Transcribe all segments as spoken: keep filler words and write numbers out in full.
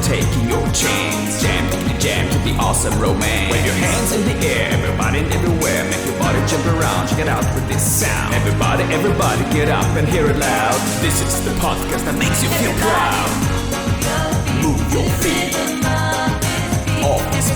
taking your chance. Jam to the jam to the awesome romance. Wave your hands in the air, everybody and everywhere. Make your body jump around, check it out with this sound. Everybody, everybody get up and hear it loud. This is the podcast that makes you feel proud. Move your feet off this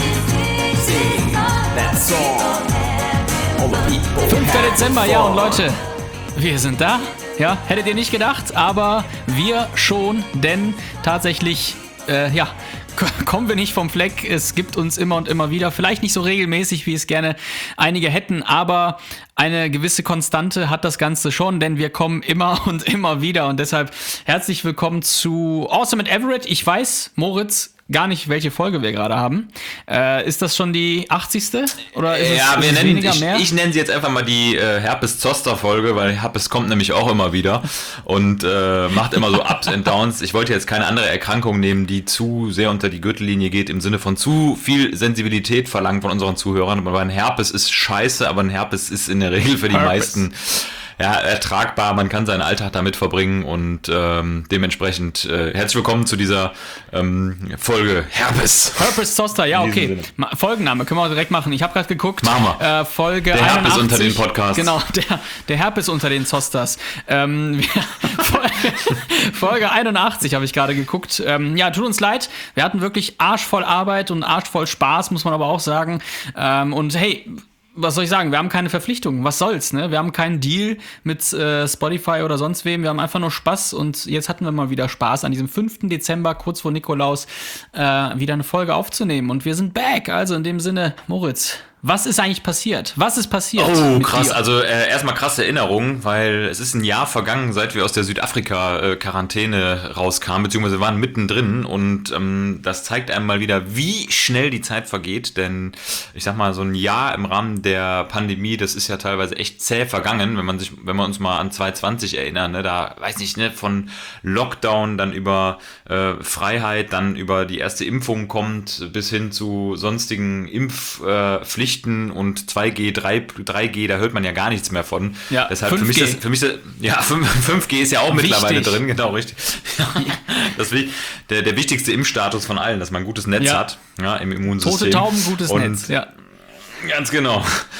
beat. Sing that song. All the people. fünfter Dezember, ja, und Leute, wir sind da. Ja, hättet ihr nicht gedacht, aber wir schon, denn tatsächlich, äh, ja, kommen wir nicht vom Fleck. Es gibt uns immer und immer wieder, vielleicht nicht so regelmäßig, wie es gerne einige hätten, aber eine gewisse Konstante hat das Ganze schon, denn wir kommen immer und immer wieder und deshalb herzlich willkommen zu Awesome and Everett. Ich weiß, Moritz, gar nicht, welche Folge wir gerade haben. Äh, ist das schon die achtzigste? Oder ist ja, es, wir ist es nennen, weniger ich, mehr? Ich nenne sie jetzt einfach mal die äh, Herpes-Zoster-Folge, weil Herpes kommt nämlich auch immer wieder und äh, macht immer so Ups and Downs. Ich wollte jetzt keine andere Erkrankung nehmen, die zu sehr unter die Gürtellinie geht, im Sinne von zu viel Sensibilität verlangt von unseren Zuhörern. Aber ein Herpes ist scheiße, aber ein Herpes ist in der Regel für die Herpes. meisten ja, ertragbar, man kann seinen Alltag damit verbringen und ähm, dementsprechend äh, herzlich willkommen zu dieser ähm, Folge Herpes. Herpes Zoster, ja, In diesem okay. Ma- Folgenname können wir auch direkt machen. Ich habe gerade geguckt. Machen wir. Äh, Folge Der Herpes einundachtzig. unter den Podcasts. Genau, der, der Herpes unter den Zosters. Ähm, wir, Folge, Folge einundachtzig habe ich gerade geguckt. Ähm, ja, tut uns leid. Wir hatten wirklich arschvoll Arbeit und arschvoll Spaß, muss man aber auch sagen. Ähm, und hey, was soll ich sagen? Wir haben keine Verpflichtungen. Was soll's, ne? Wir haben keinen Deal mit äh, Spotify oder sonst wem. Wir haben einfach nur Spaß und jetzt hatten wir mal wieder Spaß, an diesem fünften Dezember, kurz vor Nikolaus, äh, wieder eine Folge aufzunehmen. Und wir sind back. Also in dem Sinne, Moritz, was ist eigentlich passiert? Was ist passiert? Oh, mit krass. dir? Also äh, erstmal krasse Erinnerung, weil es ist ein Jahr vergangen, seit wir aus der Südafrika-Quarantäne rauskamen, beziehungsweise waren mittendrin und ähm, das zeigt einem mal wieder, wie schnell die Zeit vergeht, denn ich sag mal, so ein Jahr im Rahmen der Pandemie, das ist ja teilweise echt zäh vergangen, wenn man sich, wenn wir uns mal an zwanzig zwanzig erinnern, ne, da, weiß nicht, ne, von Lockdown, dann über äh, Freiheit, dann über die erste Impfung kommt, bis hin zu sonstigen Impfpflichten äh, und zwei G, drei G, da hört man ja gar nichts mehr von. Ja, deshalb für mich, das, für mich das, ja, fünf G ist ja auch Wichtig. mittlerweile drin, genau, richtig. Das ist der, der wichtigste Impfstatus von allen, dass man ein gutes Netz Ja. hat, ja, im Immunsystem. Tote Tauben, gutes und, Netz, ja. Ganz genau.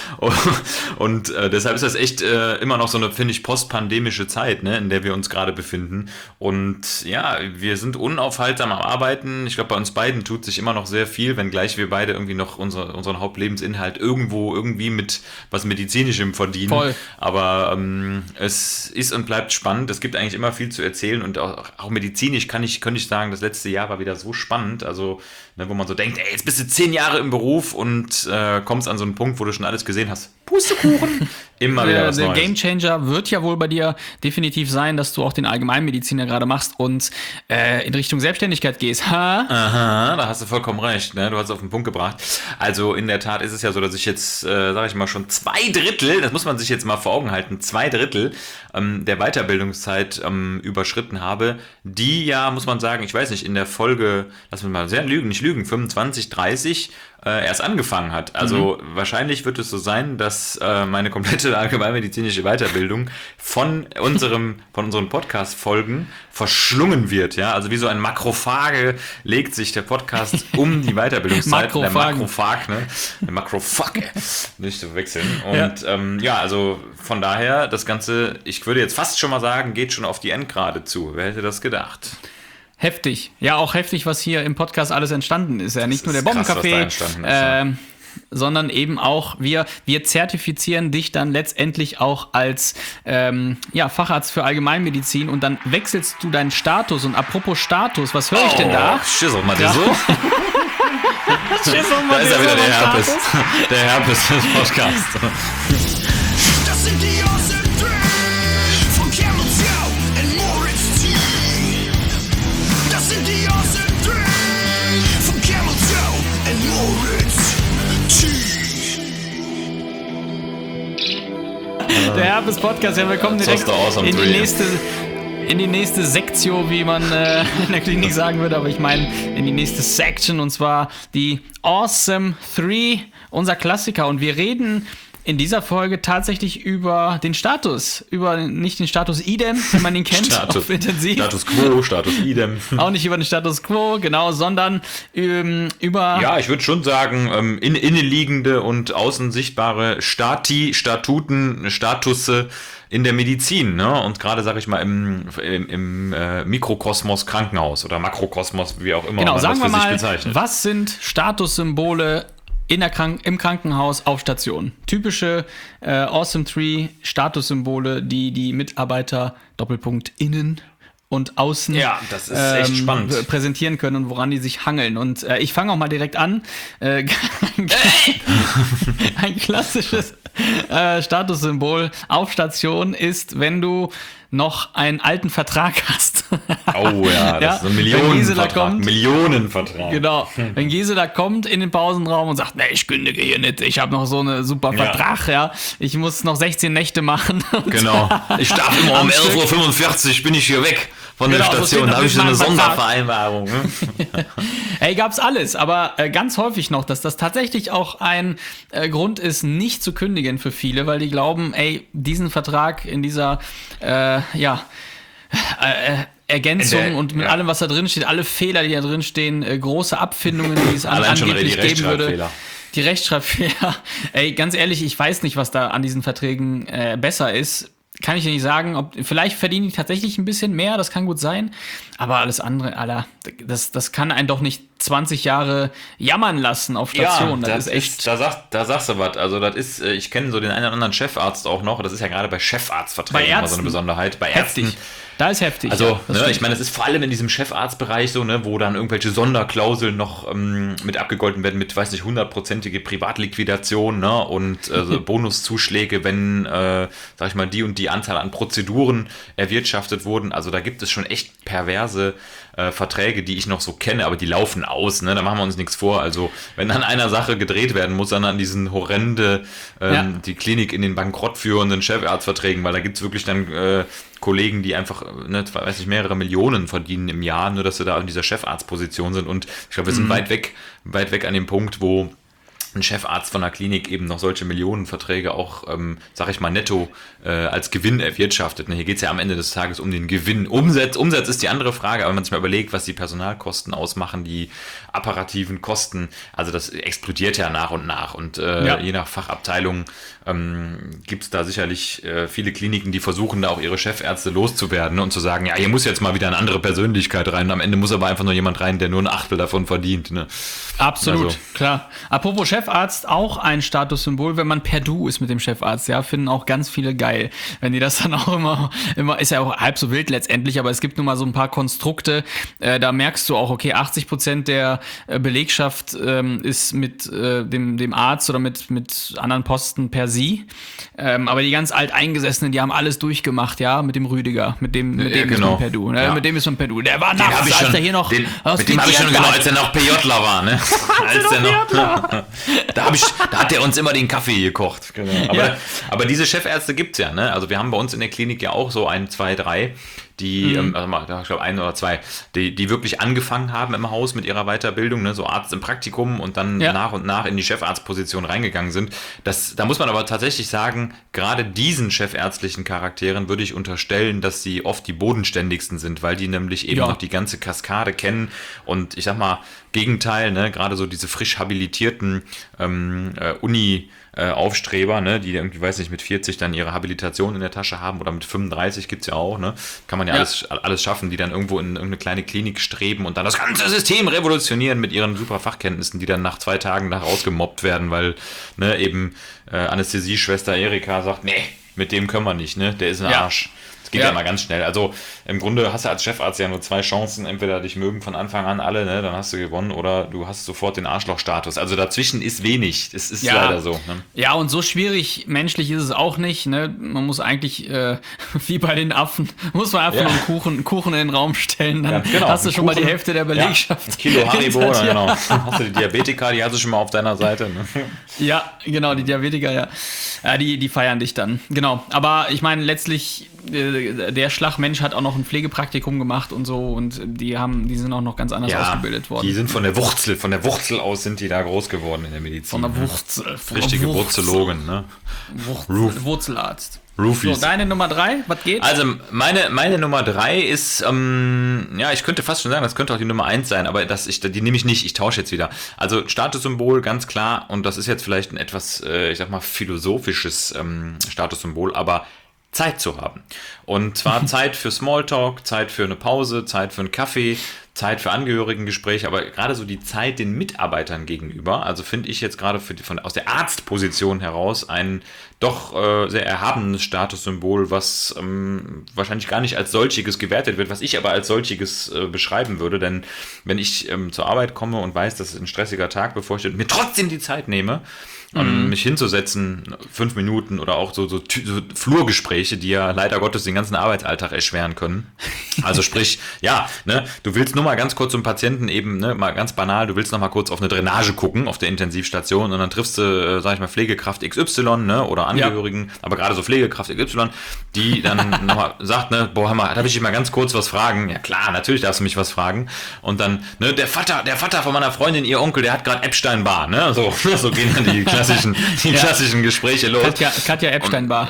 Und äh, deshalb ist das echt äh, immer noch so eine, finde ich, postpandemische Zeit, ne, in der wir uns gerade befinden. Und ja, wir sind unaufhaltsam am Arbeiten. Ich glaube, bei uns beiden tut sich immer noch sehr viel, wenngleich wir beide irgendwie noch unsere, unseren Hauptlebensinhalt irgendwo irgendwie mit was Medizinischem verdienen. Voll. Aber ähm, es ist und bleibt spannend. Es gibt eigentlich immer viel zu erzählen und auch, auch medizinisch kann ich, könnte ich sagen, das letzte Jahr war wieder so spannend. Also, ne, wo man so denkt, ey, jetzt bist du zehn Jahre im Beruf und äh, kommst an so einen Punkt, wo du schon alles gesehen hast. Pustekuchen. Immer wieder Der, was der Neues. Gamechanger wird ja wohl bei dir definitiv sein, dass du auch den Allgemeinmediziner gerade machst und äh, in Richtung Selbstständigkeit gehst. Ha? Aha, da hast du vollkommen recht, ne? Du hast es auf den Punkt gebracht. Also in der Tat ist es ja so, dass ich jetzt, äh, sage ich mal, schon zwei Drittel, das muss man sich jetzt mal vor Augen halten, zwei Drittel ähm, der Weiterbildungszeit ähm, überschritten habe, die ja, muss man sagen, ich weiß nicht, in der Folge, lass mich mal sehr lügen, nicht lügen, fünfundzwanzig, dreißig äh, erst angefangen hat. Also mhm. wahrscheinlich wird es so sein, dass äh, meine komplette allgemeinmedizinische Weiterbildung von unserem, von unseren Podcast-Folgen verschlungen wird. Ja, also wie so ein Makrophage legt sich der Podcast um die Weiterbildungszeit. Der Makrophag, ne? Der Makrophag, nicht zu wechseln. Und ja. Ähm, ja, also von daher, das Ganze, ich würde jetzt fast schon mal sagen, geht schon auf die Endgrade zu. Wer hätte das gedacht? Heftig. Ja, auch heftig, was hier im Podcast alles entstanden ist. Ja, nicht das nur der Bombencafé, ähm, sondern eben auch wir, wir zertifizieren dich dann letztendlich auch als ähm, ja, Facharzt für Allgemeinmedizin und dann wechselst du deinen Status. Und apropos Status, was höre ich denn da? Schiss auch mal Ja. so. Schiss um Da ist er wieder, der Herpes. Status. Der Herpes des Podcasts. Das sind die Awesome Three von Camel Joe und Moritz T. Das sind die Awesome Three von Camel Joe und Moritz T. Der Herpes Podcast, ja, wir kommen direkt Zoster Awesome in die Three. nächste in die nächste Sektio, wie man äh, in der Klinik sagen würde, aber ich meine in die nächste Section, und zwar die Awesome Three, unser Klassiker. Und wir reden in dieser Folge tatsächlich über den Status, über nicht den Status idem, wie man ihn kennt, Status, auf Intensiv. Status Quo, Status Idem. Auch nicht über den Status Quo, genau, sondern ähm, über... Ja, ich würde schon sagen, ähm, in, innenliegende und außen sichtbare Stati, Statuten, Statusse in der Medizin, ne? Und gerade, sage ich mal, im, im, im äh, Mikrokosmos Krankenhaus oder Makrokosmos, wie auch immer Genau, man sagen das wir für sich mal, bezeichnet. was sind Statussymbole in der Krank- im Krankenhaus auf Station? Typische äh, Awesome Tree Statussymbole, die die Mitarbeiter Doppelpunkt innen und außen Ja, das ist echt spannend. p- präsentieren können und woran die sich hangeln. Und äh, ich fange auch mal direkt an. Äh, ein klassisches äh, Statussymbol auf Station ist, wenn du noch einen alten Vertrag hast. Oh ja, das Ja, ist ein wenn Gisela Millionenvertrag. kommt. Millionenvertrag. Genau. Wenn Gisela kommt in den Pausenraum und sagt, nee, ich kündige hier nicht, ich habe noch so eine super Ja. Vertrag, ja. Ich muss noch sechzehn Nächte machen. Und Genau. Ich darf immer um Am elf Uhr Stück. fünfundvierzig bin ich hier weg von Genau, der so Station. steht Da habe ich so eine natürlich mein Vertrag. Sondervereinbarung. Ne? Ey, gab's alles, aber äh, ganz häufig noch, dass das tatsächlich auch ein äh, Grund ist, nicht zu kündigen für viele, weil die glauben, ey, diesen Vertrag in dieser, äh, ja, äh, Ergänzung In der- und mit ja. allem, was da drin steht, alle Fehler, die da drin stehen, äh, große Abfindungen, die es an, Allein schon angeblich die geben würde. Rechtschreibfehler. Die Rechtschreibfehler. Ey, ganz ehrlich, ich weiß nicht, was da an diesen Verträgen äh, besser ist. Kann ich dir nicht sagen. Ob, vielleicht verdienen die tatsächlich ein bisschen mehr, das kann gut sein. Aber alles andere, Alter, das, das kann einen doch nicht zwanzig Jahre jammern lassen auf Station. Ja, das, ist echt. ist, da, sag, da sagst du was. Also, das ist, äh, ich kenne so den einen oder anderen Chefarzt auch noch. Das ist ja gerade bei Chefarztverträgen Bei immer so eine Ärzten. Besonderheit. Bei Ärzten. Heftig. Da ist heftig. Also, ja, das ne, stimmt. ich meine, es ist vor allem in diesem Chefarztbereich so, ne, wo dann irgendwelche Sonderklauseln noch ähm, mit abgegolten werden, mit, weiß nicht, hundertprozentige Privatliquidation, ne, und äh, so Bonuszuschläge, wenn, äh, sag ich mal, die und die Anzahl an Prozeduren erwirtschaftet wurden. Also, da gibt es schon echt perverse äh, Verträge, die ich noch so kenne, aber die laufen aus, ne, da machen wir uns nichts vor. Also, wenn an einer Sache gedreht werden muss, dann an diesen horrende, ähm, Ja. die Klinik in den Bankrott führenden Chefarztverträgen, weil da gibt es wirklich dann äh, Kollegen, die einfach, ne, weiß nicht, mehrere Millionen verdienen im Jahr, nur dass sie da in dieser Chefarztposition sind. Und ich glaube, wir sind weit weg, weit weg an dem Punkt, wo ein Chefarzt von einer Klinik eben noch solche Millionenverträge auch, ähm, sag ich mal, netto äh, als Gewinn erwirtschaftet. Ne, hier geht es ja am Ende des Tages um den Gewinn. Umsatz, Umsatz ist die andere Frage, aber wenn man sich mal überlegt, was die Personalkosten ausmachen, die apparativen Kosten, also das explodiert ja nach und nach. Und äh, Ja. je nach Fachabteilung ähm, gibt es da sicherlich äh, viele Kliniken, die versuchen, da auch ihre Chefärzte loszuwerden, ne, und zu sagen, ja, hier muss jetzt mal wieder eine andere Persönlichkeit rein. Am Ende muss aber einfach nur jemand rein, der nur ein Achtel davon verdient. Ne? Absolut, Also- klar. Apropos Chefarzt, auch ein Statussymbol, wenn man per Du ist mit dem Chefarzt, ja, finden auch ganz viele geil. Wenn die das dann auch immer, immer, ist ja auch halb so wild letztendlich, aber es gibt nun mal so ein paar Konstrukte, äh, da merkst du auch, okay, achtzig Prozent der äh, Belegschaft ähm, ist mit äh, dem, dem Arzt oder mit, mit anderen Posten per Sie. Ähm, aber die ganz Alteingesessenen, die haben alles durchgemacht, ja, mit dem Rüdiger, mit dem, mit Ja, dem ist genau. man per Du, ne? Ja. Mit dem ist man per Du. Der war Den nachts, hab ich als schon, der hier noch den, aus mit dem habe ich schon, Studiert genau, hat. als er noch PJler war, ne? als der noch, da, hab ich, da hat der uns immer den Kaffee gekocht. Genau. Aber, Ja. aber diese Chefärzte gibt's ja, ne? Also wir haben bei uns in der Klinik ja auch so ein, zwei, drei, die, ähm, also mal, ich glaube ein oder zwei, die, die wirklich angefangen haben im Haus mit ihrer Weiterbildung, ne? So Arzt im Praktikum und dann Ja. nach und nach in die Chefarztposition reingegangen sind. Das, da muss man aber tatsächlich sagen, gerade diesen chefärztlichen Charakteren würde ich unterstellen, dass sie oft die bodenständigsten sind, weil die nämlich eben Ja. noch die ganze Kaskade kennen und ich sag mal, Gegenteil, ne, gerade so diese frisch habilitierten ähm, äh, Uni- äh, Aufstreber, ne, die irgendwie, weiß nicht, mit vierzig dann ihre Habilitation in der Tasche haben oder mit fünfunddreißig gibt's ja auch, ne, kann man ja, Ja. Alles, alles schaffen, die dann irgendwo in irgendeine kleine Klinik streben und dann das ganze System revolutionieren mit ihren super Fachkenntnissen, die dann nach zwei Tagen nach rausgemobbt werden, weil, ne, eben äh, Anästhesieschwester Erika sagt, nee, mit dem können wir nicht, ne, der ist ein Ja. Arsch. Das geht ja. Ja. mal ganz schnell. Also im Grunde hast du als Chefarzt ja nur zwei Chancen. Entweder dich mögen von Anfang an alle, ne, dann hast du gewonnen, oder du hast sofort den Arschlochstatus. Also dazwischen ist wenig. Das ist Ja. leider so. Ne? Ja, und so schwierig menschlich ist es auch nicht. Ne? Man muss eigentlich, äh, wie bei den Affen, muss man einfach Ja. nur einen Kuchen, Kuchen in den Raum stellen. Dann Ganz genau. hast du schon mal die Kuchen. Hälfte der Belegschaft. Ja, ein Kilo Haribo, hinter dir. genau. Hast du die Diabetiker, die hast du schon mal auf deiner Seite. Ne? Ja, genau, die Diabetiker, ja. ja die, die feiern dich dann. Genau. Aber ich meine, letztlich äh, äh, der Schlagmensch hat auch noch ein Pflegepraktikum gemacht und so und die haben, die sind auch noch ganz anders ausgebildet worden. Die sind von der Wurzel, von der Wurzel aus sind die da groß geworden in der Medizin. Von der Wurzel. Von Richtige der Wurzel. Wurzologen, ne? Wurzel, Wurzelarzt. Roofies. So, deine Nummer drei, was geht? Also meine, meine Nummer drei ist, ähm, ja, ich könnte fast schon sagen, das könnte auch die Nummer eins sein, aber das, ich, die nehme ich nicht, ich tausche jetzt wieder. Also Statussymbol, ganz klar, und das ist jetzt vielleicht ein etwas, äh, ich sag mal, philosophisches ähm, Statussymbol, aber Zeit zu haben. Und zwar Zeit für Smalltalk, Zeit für eine Pause, Zeit für einen Kaffee, Zeit für Angehörigengespräche, aber gerade so die Zeit den Mitarbeitern gegenüber, also finde ich jetzt gerade für die, von, aus der Arztposition heraus ein doch äh, sehr erhabenes Statussymbol, was ähm, wahrscheinlich gar nicht als solchiges gewertet wird, was ich aber als solchiges äh, beschreiben würde, denn wenn ich ähm, zur Arbeit komme und weiß, dass ein stressiger Tag bevorsteht und mir trotzdem die Zeit nehme, Um mich hinzusetzen, fünf Minuten oder auch so, so, so Flurgespräche, die ja leider Gottes den ganzen Arbeitsalltag erschweren können. Also sprich, ja, ne, du willst nur mal ganz kurz zum Patienten eben, ne, mal ganz banal, du willst noch mal kurz auf eine Drainage gucken auf der Intensivstation und dann triffst du, äh, sag ich mal, Pflegekraft X Y, ne, oder Angehörigen, ja. aber gerade so Pflegekraft X Y, die dann nochmal sagt, ne, boah, hör mal, darf ich dich mal ganz kurz was fragen? Ja klar, natürlich darfst du mich was fragen. Und dann, ne, der Vater, der Vater von meiner Freundin, ihr Onkel, der hat gerade Epstein-Barr, ne, so, so gehen dann die klassischen, die ja. klassischen Gespräche los. Katja, Katja Epstein-Barr,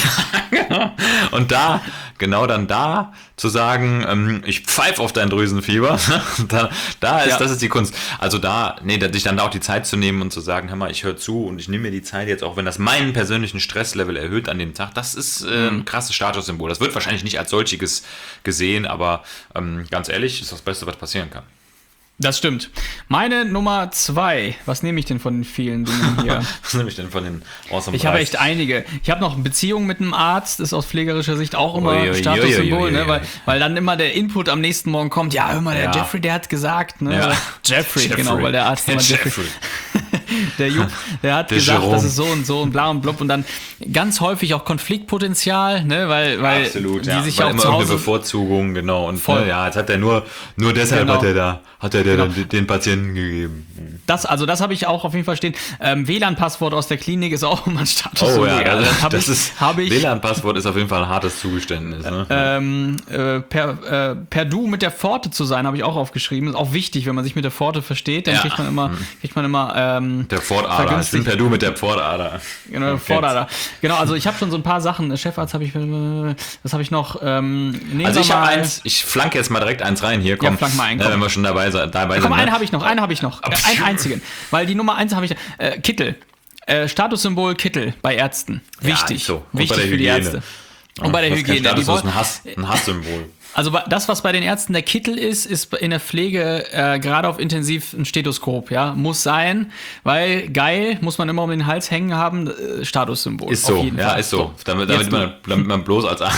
ja. Und da, genau dann da zu sagen, ähm, ich pfeife auf dein Drüsenfieber, da, da ist, ja. das ist die Kunst. Also da, nee, sich dann da auch die Zeit zu nehmen und zu sagen, hör mal, ich höre zu und ich nehme mir die Zeit jetzt, auch wenn das meinen persönlichen Stresslevel erhöht an dem Tag, das ist äh, ein krasses Statussymbol. Das wird wahrscheinlich nicht als solchiges gesehen, aber ähm, ganz ehrlich, ist das Beste, was passieren kann. Das stimmt. Meine Nummer zwei, was nehme ich denn von den vielen Dingen hier? Was nehme ich denn von den Awesome Ich habe echt einige. Ich habe noch eine Beziehung mit einem Arzt, ist aus pflegerischer Sicht auch immer ein Statussymbol, ne? weil, weil dann immer der Input am nächsten Morgen kommt, ja, hör mal, der ja. Jeffrey, der hat gesagt, ne? Ja. Jeffrey, Jeffrey, genau, weil der Arzt immer Jeffrey. Jeffrey. Der Jupp, der hat der gesagt, Jerome. das ist so und so und bla und blub und dann ganz häufig auch Konfliktpotenzial, ne, weil, weil Absolut, die ja. sich weil auch immer zu Hause irgendeine Bevorzugung, genau. Und voll. Ne, ja, jetzt hat er nur, nur deshalb genau. hat er da, hat er der genau. den, den Patienten gegeben. Das, also das habe ich auch auf jeden Fall stehen. Ähm, W L A N-Passwort aus der Klinik ist auch immer ein Status. Oh ja, also, das, hab das ich, ist, hab ich, W L A N-Passwort ist auf jeden Fall ein hartes Zugeständnis. Ne? Ähm, äh, per, äh, per Du mit der Pforte zu sein, habe ich auch aufgeschrieben. Ist auch wichtig, wenn man sich mit der Pforte versteht, dann Ja. kriegt man immer, kriegt man immer ähm, Der Pfortader, ich bin per Du mit der Pfortader. Genau, der Pfortader. Genau, also ich habe schon so ein paar Sachen. Chefarzt habe ich, was habe ich noch? Ähm, nehmen Also wir ich habe mal- eins, ich flanke jetzt mal direkt eins rein hier, komm. Ja, flank mal ein, komm. Ja, wenn wir schon dabei, se- dabei Komm, sind. einen ne? habe ich noch, einen habe ich noch. Äh, einen einzigen. Weil die Nummer eins habe ich. Äh, Kittel. Äh, Statussymbol Kittel bei Ärzten. Wichtig. Ja, so. Und Wichtig bei der für die Hygiene. Ärzte. Und bei der Das ist kein Hygiene. Die Status, das ist wollen- ein, Hass, ein Hasssymbol. Also das, was bei den Ärzten der Kittel ist, ist in der Pflege äh, gerade auf Intensiv ein Stethoskop, ja, muss sein, weil geil muss man immer um den Hals hängen haben, äh, Statussymbol. Ist auf so, jeden ja, Fall. ist so. Damit, Jetzt damit, man, damit man bloß als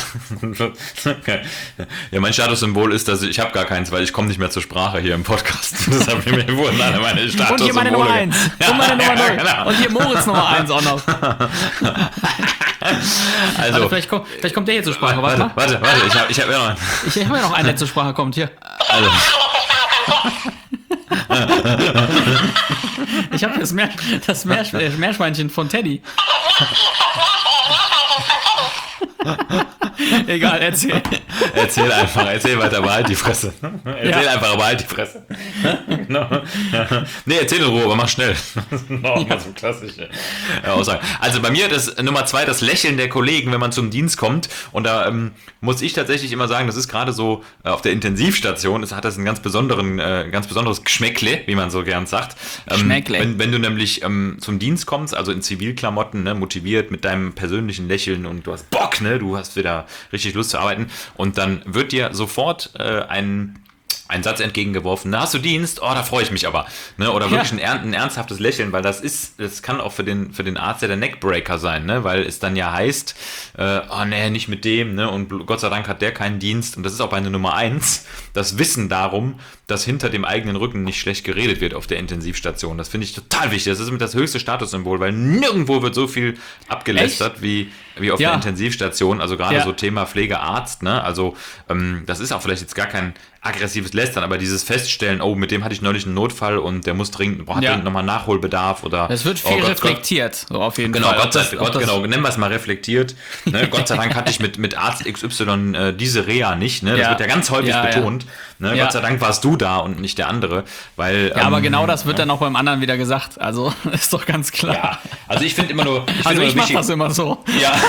ja, mein Statussymbol ist, dass ich, ich habe gar keins, weil ich komme nicht mehr zur Sprache hier im Podcast. Deshalb mir wurden alle meine Statussymbole. Und hier meine Nummer eins. Ja, Und meine Nummer ja, null. genau. Und hier Moritz Nummer eins auch noch. Also, Warte, vielleicht, kommt, vielleicht kommt der hier zur Sprache. Warte, warte, mal. warte, warte, ich habe ich hab ja noch einen. Ich habe ja noch einen, der zur Sprache kommt. Hier. Also, Ich habe das, Meer, das Meersch äh, Meerschweinchen von Teddy. Egal, erzähl. erzähl einfach, erzähl weiter, behalt die Fresse. Erzähl Ja. einfach, behalt die Fresse. No. Nee, erzähl in Ruhe, aber mach schnell. No, mal so klassische äh, Aussagen. Also bei mir das Nummer zwei, das Lächeln der Kollegen, wenn man zum Dienst kommt. Und da ähm, muss ich tatsächlich immer sagen, das ist gerade so äh, auf der Intensivstation, es hat das einen ganz besonderen, äh, ganz besonderes Geschmäckle, wie man so gern sagt. Ähm, Geschmäckle. Wenn, wenn du nämlich ähm, zum Dienst kommst, also in Zivilklamotten, ne, motiviert mit deinem persönlichen Lächeln und du hast Bock, ne, du hast wieder richtig Lust zu arbeiten und dann wird dir sofort äh, ein ein Satz entgegengeworfen, na, hast du Dienst? Oh, da freue ich mich aber. Ne? Oder wirklich Ja. ein, ern- ein ernsthaftes Lächeln, weil das ist, das kann auch für den, für den Arzt ja der Neckbreaker sein, ne? Weil es dann ja heißt, äh, oh nee, nicht mit dem, ne? Und Gott sei Dank hat der keinen Dienst. Und das ist auch bei der Nummer eins, das Wissen darum, dass hinter dem eigenen Rücken nicht schlecht geredet wird auf der Intensivstation. Das finde ich total wichtig. Das ist mit das höchste Statussymbol, weil nirgendwo wird so viel abgelästert wie wie auf Ja. der Intensivstation, also gerade Ja. so Thema Pflegearzt, ne? Also ähm, das ist auch vielleicht jetzt gar kein aggressives Lästern, aber dieses Feststellen, oh, mit dem hatte ich neulich einen Notfall und der muss dringend, hat Ja. dringend nochmal Nachholbedarf oder Es wird oh viel Gott, reflektiert, so auf jeden Genau, Fall. Gott sei, Ob das- ob Gott, das- genau, nennen wir es mal reflektiert. Ne? Gott sei Dank hatte ich mit, mit Arzt X Y äh, diese Reha nicht. Ne? Das Ja. wird ja ganz häufig Ja, ja. betont. Ne? Ja. Gott sei Dank warst du da und nicht der andere. Weil, Ja, aber ähm, genau das wird dann auch beim anderen wieder gesagt. Also ist doch ganz klar. Ja, also ich finde immer nur. Ich also find ich immer mache wichtig- das immer so.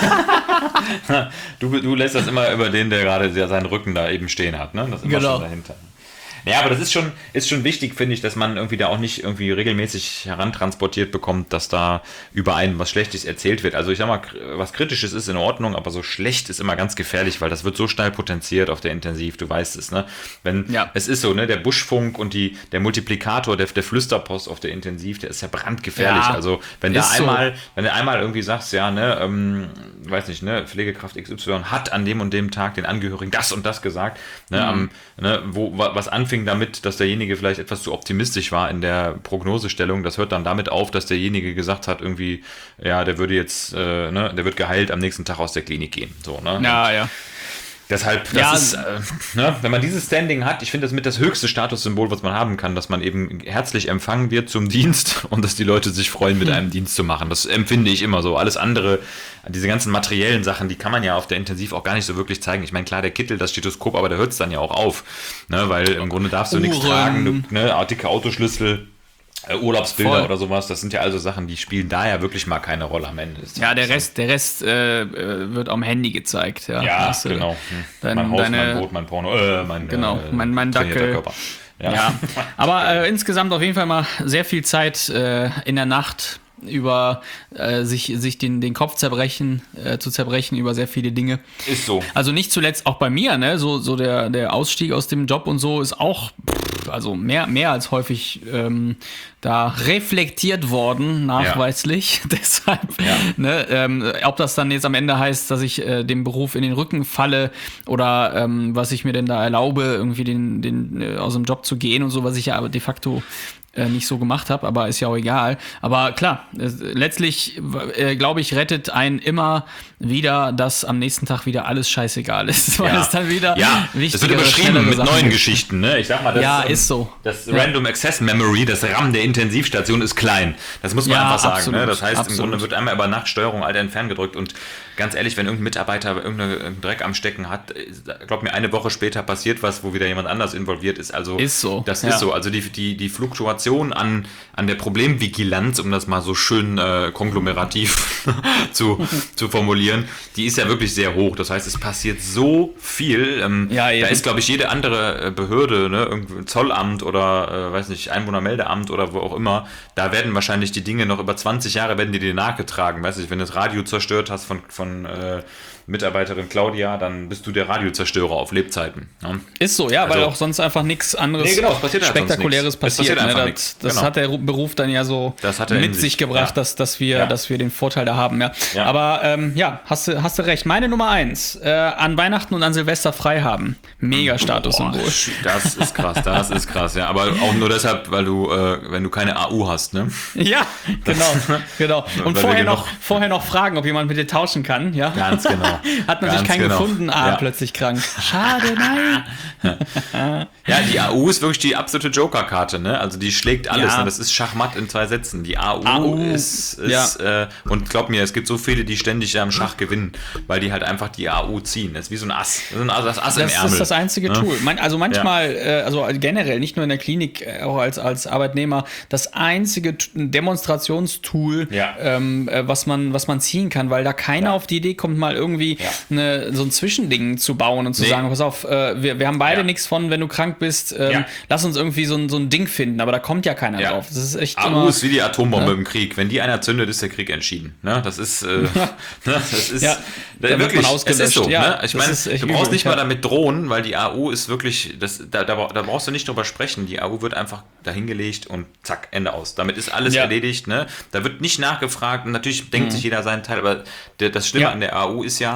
Ja. du, du lässt das immer über den, der gerade seinen Rücken da eben stehen hat. Ne? Das ist immer Genau. schon dahinter. Ja, aber das ist schon, ist schon wichtig, finde ich, dass man irgendwie da auch nicht irgendwie regelmäßig herantransportiert bekommt, dass da über einen was Schlechtes erzählt wird. Also ich sag mal, was Kritisches ist in Ordnung, aber so schlecht ist immer ganz gefährlich, weil das wird so schnell potenziert auf der Intensiv, du weißt es, ne? Wenn, Ja. es ist so, ne, der Buschfunk und die, der Multiplikator, der, der Flüsterpost auf der Intensiv, der ist ja brandgefährlich. Ja, also wenn da ist so. einmal, wenn du einmal irgendwie sagst, ja, ne, ähm, weiß nicht, ne, Pflegekraft X Y hat an dem und dem Tag den Angehörigen das und das gesagt, ne, am, ne, wo, wa- was anfing damit, dass derjenige vielleicht etwas zu optimistisch war in der Prognosestellung, das hört dann damit auf, dass derjenige gesagt hat, irgendwie, ja, der würde jetzt, äh, ne, der wird geheilt am nächsten Tag aus der Klinik gehen, so, ne. Ja, ja. Deshalb, das Ja, ist, äh, ne, wenn man dieses Standing hat, ich finde das mit das höchste Statussymbol, was man haben kann, dass man eben herzlich empfangen wird zum Dienst und dass die Leute sich freuen, mit einem Dienst zu machen. Das empfinde ich immer so. Alles andere, diese ganzen materiellen Sachen, die kann man ja auf der Intensiv auch gar nicht so wirklich zeigen. Ich meine, klar, der Kittel, das Stethoskop, aber da hört es dann ja auch auf. Ne, weil im Grunde darfst du nichts Uhren. tragen, du, ne, dicke Autoschlüssel, äh, Urlaubsbilder Voll. oder sowas, das sind ja also Sachen, die spielen da ja wirklich mal keine Rolle am Ende des Ja, der Tages. Rest, der Rest äh, äh, wird am Handy gezeigt. Ja, Ja, Hast du genau. Hm. Dein, mein Haus, deine, mein Boot, mein Porno, äh, mein, Genau, äh, mein- mein trainierter Dackel. Körper. Ja, aber äh, insgesamt auf jeden Fall mal sehr viel Zeit äh, in der Nacht über äh, sich, sich den, den Kopf zerbrechen, äh, zu zerbrechen über sehr viele Dinge. Ist so. Also nicht zuletzt auch bei mir, ne? So, so der, der Ausstieg aus dem Job und so ist auch pff, also mehr, mehr als häufig ähm, da reflektiert worden, nachweislich. Deshalb, Ja. ne, ähm, ob das dann jetzt am Ende heißt, dass ich äh, dem Beruf in den Rücken falle oder ähm, was ich mir denn da erlaube, irgendwie den, den äh, aus dem Job zu gehen und so, was ich ja aber de facto äh, nicht so gemacht habe, aber ist ja auch egal. Aber klar, äh, letztlich, äh, glaube ich, rettet einen immer wieder, dass am nächsten Tag wieder alles scheißegal ist, weil Ja. es dann wieder Ja, das wird wichtigere, überschrieben schnellere mit Sachen neuen gibt. Geschichten, ne? Ich sag mal, das, Ja, ähm, ist so. Das Ja. Random Access Memory, das RAM der Intensivstation ist klein. Das muss man Ja, einfach sagen. absolut, Ne? Das heißt, absolut. im Grunde wird einmal über Nacht Steuerung Alt entfernt gedrückt und ganz ehrlich, wenn irgendein Mitarbeiter irgendeinen Dreck am Stecken hat, glaub mir, eine Woche später passiert was, wo wieder jemand anders involviert ist. Also Ist so, Das ja. ist so. Also die, die, die Fluktuation an, an der Problemvigilanz, um das mal so schön äh, konglomerativ zu, zu formulieren, die ist ja wirklich sehr hoch. Das heißt, es passiert so viel. Ähm, Ja, da eben. ist, glaube ich, jede andere äh, Behörde, ne, irgendwie Zollamt oder, äh, weiß nicht, Einwohnermeldeamt oder wo auch immer, da werden wahrscheinlich die Dinge noch über zwanzig Jahre werden die dir nachgetragen. Weißt du, wenn du das Radio zerstört hast von, von äh, Mitarbeiterin Claudia, dann bist du der Radiozerstörer auf Lebzeiten. Ne? Ist so, ja, weil Also- auch sonst einfach nichts anderes Nee, genau, es passiert halt sonst Spektakuläres nichts. Es passiert. passiert einfach ne? nichts, Das, das genau. hat der Beruf dann ja so Das hat er in mit sich sich, gebracht, ja. dass, dass, wir, Ja. dass wir den Vorteil da haben. Ja. Ja. Aber ähm, ja, hast du, hast du recht. Meine Nummer eins, äh, an Weihnachten und an Silvester frei haben. Mega Statussymbol. Boah, das ist krass, das ist krass, ja. Aber auch nur deshalb, weil du, äh, wenn du keine A U hast, ne? Ja, genau, genau. Und Weil vorher wir noch, vorher noch fragen, ob jemand mit dir tauschen kann. Ja? Ganz genau. Hat natürlich Ganz keinen genau. gefunden, ah, Ja. plötzlich krank. Schade, nein. Ja, die A U ist wirklich die absolute Joker-Karte, ne? Also die schlägt alles, Ja. ne? Das ist Schachmatt in zwei Sätzen. Die A U, A U, ist, ist äh, und glaub mir, es gibt so viele, die ständig am Schach gewinnen, weil die halt einfach die A U ziehen. Das ist wie so ein Ass. Das ist ein Ass, das Ass im Das Ärmel. ist das einzige ne? Tool. Man, also manchmal, äh, also generell, nicht nur in der Klinik, äh, auch als, als Arbeitnehmer, das einzige T- Demonstrationstool, Ja. ähm, äh, was, man, was man ziehen kann, weil da keiner Ja. auf die Idee kommt, mal irgendwie Ja. eine, so ein Zwischending zu bauen und zu Nee. sagen, pass auf, äh, wir, wir haben beide Ja. nichts von, wenn du krank bist, ähm, Ja. lass uns irgendwie so ein, so ein Ding finden, aber da kommt ja keiner Ja. drauf. Das ist echt A U immer, ist wie die Atombombe im Krieg. Wenn die einer zündet, ist der Krieg entschieden. Ne? Das ist, äh, ne? das ist Ja. Da wird wirklich, man es ist ausgelöscht. so. Ja, Ne? Ich das meine, ist echt du brauchst übel. nicht mal Ja. damit drohen, weil die A U ist wirklich, das, da, da, da brauchst du nicht drüber sprechen. Die A U wird einfach dahingelegt und zack, Ende aus. Damit ist alles Ja. erledigt. Ne? Da wird nicht nachgefragt und natürlich denkt sich jeder seinen Teil, aber der, das Schlimme Ja. an der A U ist ja,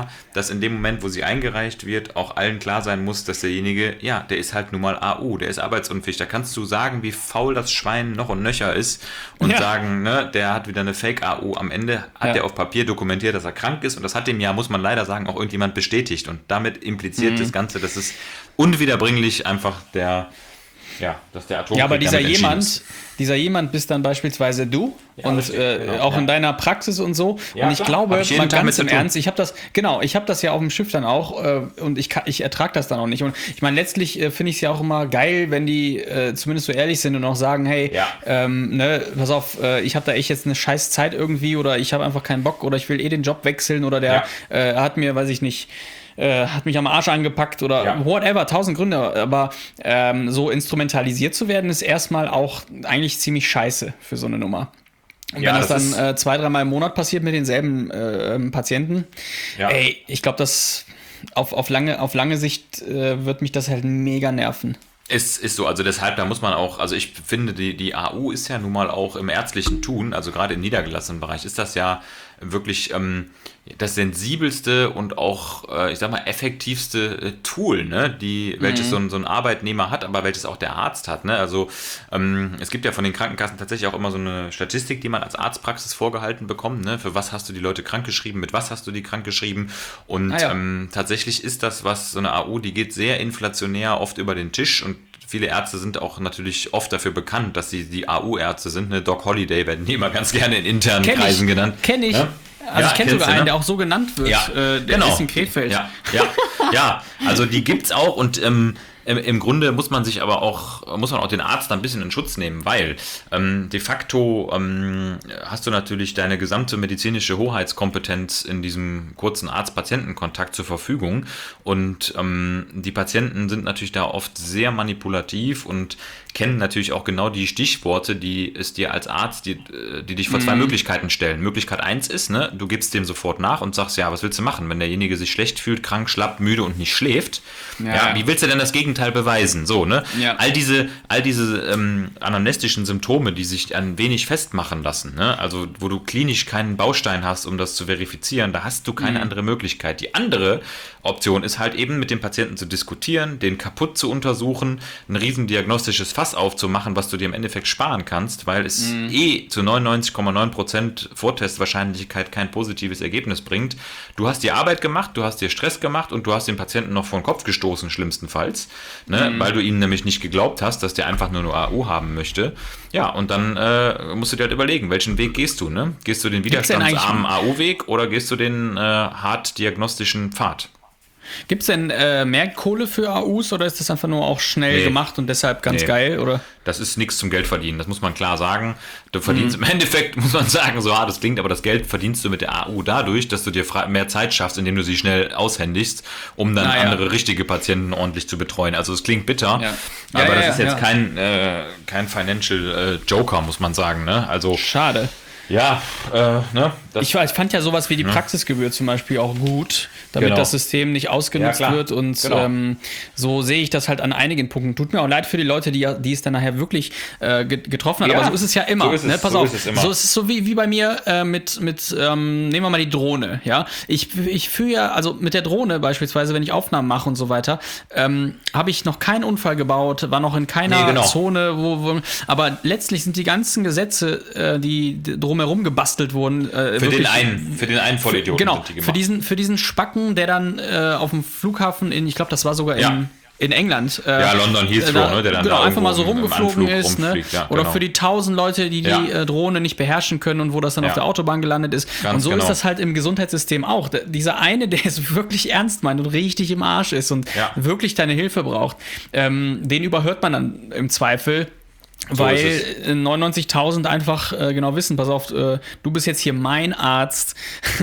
klar, dass in dem Moment, wo sie eingereicht wird, auch allen klar sein muss, dass derjenige, ja, der ist halt nun mal A U, der ist arbeitsunfähig. Da kannst du sagen, wie faul das Schwein noch und nöcher ist und Ja. sagen, ne, der hat wieder eine Fake-A U. Am Ende hat Ja. er auf Papier dokumentiert, dass er krank ist und das hat dem ja, muss man leider sagen, auch irgendjemand bestätigt. Und damit impliziert Mhm. das Ganze, dass es unwiederbringlich einfach der, ja, dass der Atomkrieg Ja, aber dieser damit entschieden jemand, ist. dieser jemand bist dann beispielsweise du und richtig, äh, genau, auch ja. in deiner Praxis und so. Ja, und ich klar, glaube, hab ich jeden mal Tag mit ganz zu im tun. Ernst, ich habe das, genau, ich habe das ja auf dem Schiff dann auch äh, und ich, kann- ich ertrage das dann auch nicht. Und ich meine, letztlich äh, finde ich es ja auch immer geil, wenn die äh, zumindest so ehrlich sind und auch sagen, hey, Ja. ähm, ne, pass auf, äh, ich habe da echt jetzt eine scheiß Zeit irgendwie oder ich habe einfach keinen Bock oder ich will eh den Job wechseln oder der äh, hat mir, weiß ich nicht, äh, hat mich am Arsch angepackt oder Ja. whatever, tausend Gründe, aber ähm, so instrumentalisiert zu werden, ist erstmal auch eigentlich ziemlich scheiße für so eine Nummer. Und Ja, wenn das, das dann äh, zwei, dreimal im Monat passiert mit denselben äh, ähm, Patienten, Ja. ey, ich glaube, das auf, auf, lange, auf lange Sicht äh, wird mich das halt mega nerven. Es ist so, also deshalb, da muss man auch, also ich finde, die, die A U ist ja nun mal auch im ärztlichen Tun, also gerade im niedergelassenen Bereich, ist das ja wirklich ähm, das sensibelste und auch, äh, ich sag mal, effektivste äh, Tool, ne, die, welches so, ein, so ein Arbeitnehmer hat, aber welches auch der Arzt hat. Ne? Also ähm, es gibt ja von den Krankenkassen tatsächlich auch immer so eine Statistik, die man als Arztpraxis vorgehalten bekommt. Ne? Für was hast du die Leute krankgeschrieben, mit was hast du die krankgeschrieben? Und Ah ja. ähm, tatsächlich ist das, was so eine A U, die geht sehr inflationär oft über den Tisch und viele Ärzte sind auch natürlich oft dafür bekannt, dass sie die A U-Ärzte sind. Ne? Doc Holiday werden die immer ganz gerne in internen Kenn Kreisen ich, genannt. Kenn ich. Ja? Also Ja, ich kenne kennst sogar du, einen, ne? der auch so genannt wird. Ja, äh, der genau. ist in Krefeld. Ja, ja, ja, also die gibt's auch und ähm, im, im Grunde muss man sich aber auch, muss man auch den Arzt ein bisschen in Schutz nehmen, weil ähm, de facto ähm, hast du natürlich deine gesamte medizinische Hoheitskompetenz in diesem kurzen Arzt-Patienten-Kontakt zur Verfügung und ähm, die Patienten sind natürlich da oft sehr manipulativ und kennen natürlich auch genau die Stichworte, die es dir als Arzt, die, die dich vor zwei Möglichkeiten stellen. Möglichkeit eins ist, ne, du gibst dem sofort nach und sagst, ja, was willst du machen, wenn derjenige sich schlecht fühlt, krank, schlapp, müde und nicht schläft? Ja, Ja. wie willst du denn das Gegenteil beweisen? So, ne? Ja. All diese, all diese ähm, anamnestischen Symptome, die sich ein wenig festmachen lassen, ne? Also wo du klinisch keinen Baustein hast, um das zu verifizieren, da hast du keine andere Möglichkeit. Die andere Option ist halt eben mit dem Patienten zu diskutieren, den kaputt zu untersuchen, ein riesen diagnostisches Fass aufzumachen, was du dir im Endeffekt sparen kannst, weil es eh zu neunundneunzig Komma neun Prozent Vortestwahrscheinlichkeit kein positives Ergebnis bringt. Du hast dir Arbeit gemacht, du hast dir Stress gemacht und du hast den Patienten noch vor den Kopf gestoßen, schlimmstenfalls, ne? Weil du ihm nämlich nicht geglaubt hast, dass der einfach nur eine A U haben möchte. Ja, und dann äh, musst du dir halt überlegen, welchen Weg gehst du, ne? Gehst du den Gibt's denn widerstandsarmen A U-Weg oder gehst du den äh, hart diagnostischen Pfad? Gibt es denn äh, mehr Kohle für A Us oder ist das einfach nur auch schnell Nee. gemacht und deshalb ganz Nee. geil? Oder? Das ist nichts zum Geld verdienen, das muss man klar sagen. Du verdienst im Endeffekt, muss man sagen, so hart es klingt, aber das Geld verdienst du mit der A U dadurch, dass du dir frei- mehr Zeit schaffst, indem du sie schnell aushändigst, um dann Ah, ja. andere richtige Patienten ordentlich zu betreuen. Also es klingt bitter, Ja. aber Ja, ja, das ist jetzt ja. kein, äh, kein Financial äh, Joker, muss man sagen. Ne? Also Schade. ja, äh, ne? Das, Ich, ich fand ja sowas wie die Praxisgebühr zum Beispiel auch gut, damit Genau. das System nicht ausgenutzt Ja, klar. wird. Und Genau. ähm, so sehe ich das halt an einigen Punkten. Tut mir auch leid für die Leute, die, ja- die es dann nachher wirklich äh, get- getroffen hat. Ja, Aber so ist es ja immer. so ist es, ne? Pass so auf, ist es immer. so ist es so wie, wie bei mir äh, mit, mit ähm, nehmen wir mal die Drohne. Ja, ich, ich führe ja, also mit der Drohne beispielsweise, wenn ich Aufnahmen mache und so weiter, ähm, habe ich noch keinen Unfall gebaut, war noch in keiner Nee, genau. Zone, wo, wo, aber letztlich sind die ganzen Gesetze, äh, die drumherum gebastelt wurden, äh, für, den wirklich- einen, für den einen Vollidioten Genau, sind die gemacht. für diesen, für diesen Spacken, der dann äh, auf dem Flughafen in, ich glaube, das war sogar Ja. in, in England. Äh, Ja, London Heathrow, da, ne, der dann genau, da einfach mal so irgendwo im- im rumgeflogen Anflug ist. Ne? rumfliegt, ja, Oder genau. für die tausend Leute, die die Ja. äh, Drohne nicht beherrschen können und wo das dann Ja. auf der Autobahn gelandet ist. Ganz und so genau. ist das halt im Gesundheitssystem auch. D- Dieser eine, der es wirklich ernst meint und richtig im Arsch ist und Ja. wirklich deine Hilfe braucht, ähm, den überhört man dann im Zweifel. Weil ist äh, neunundneunzigtausend einfach äh, genau wissen, pass auf, äh, du bist jetzt hier mein Arzt,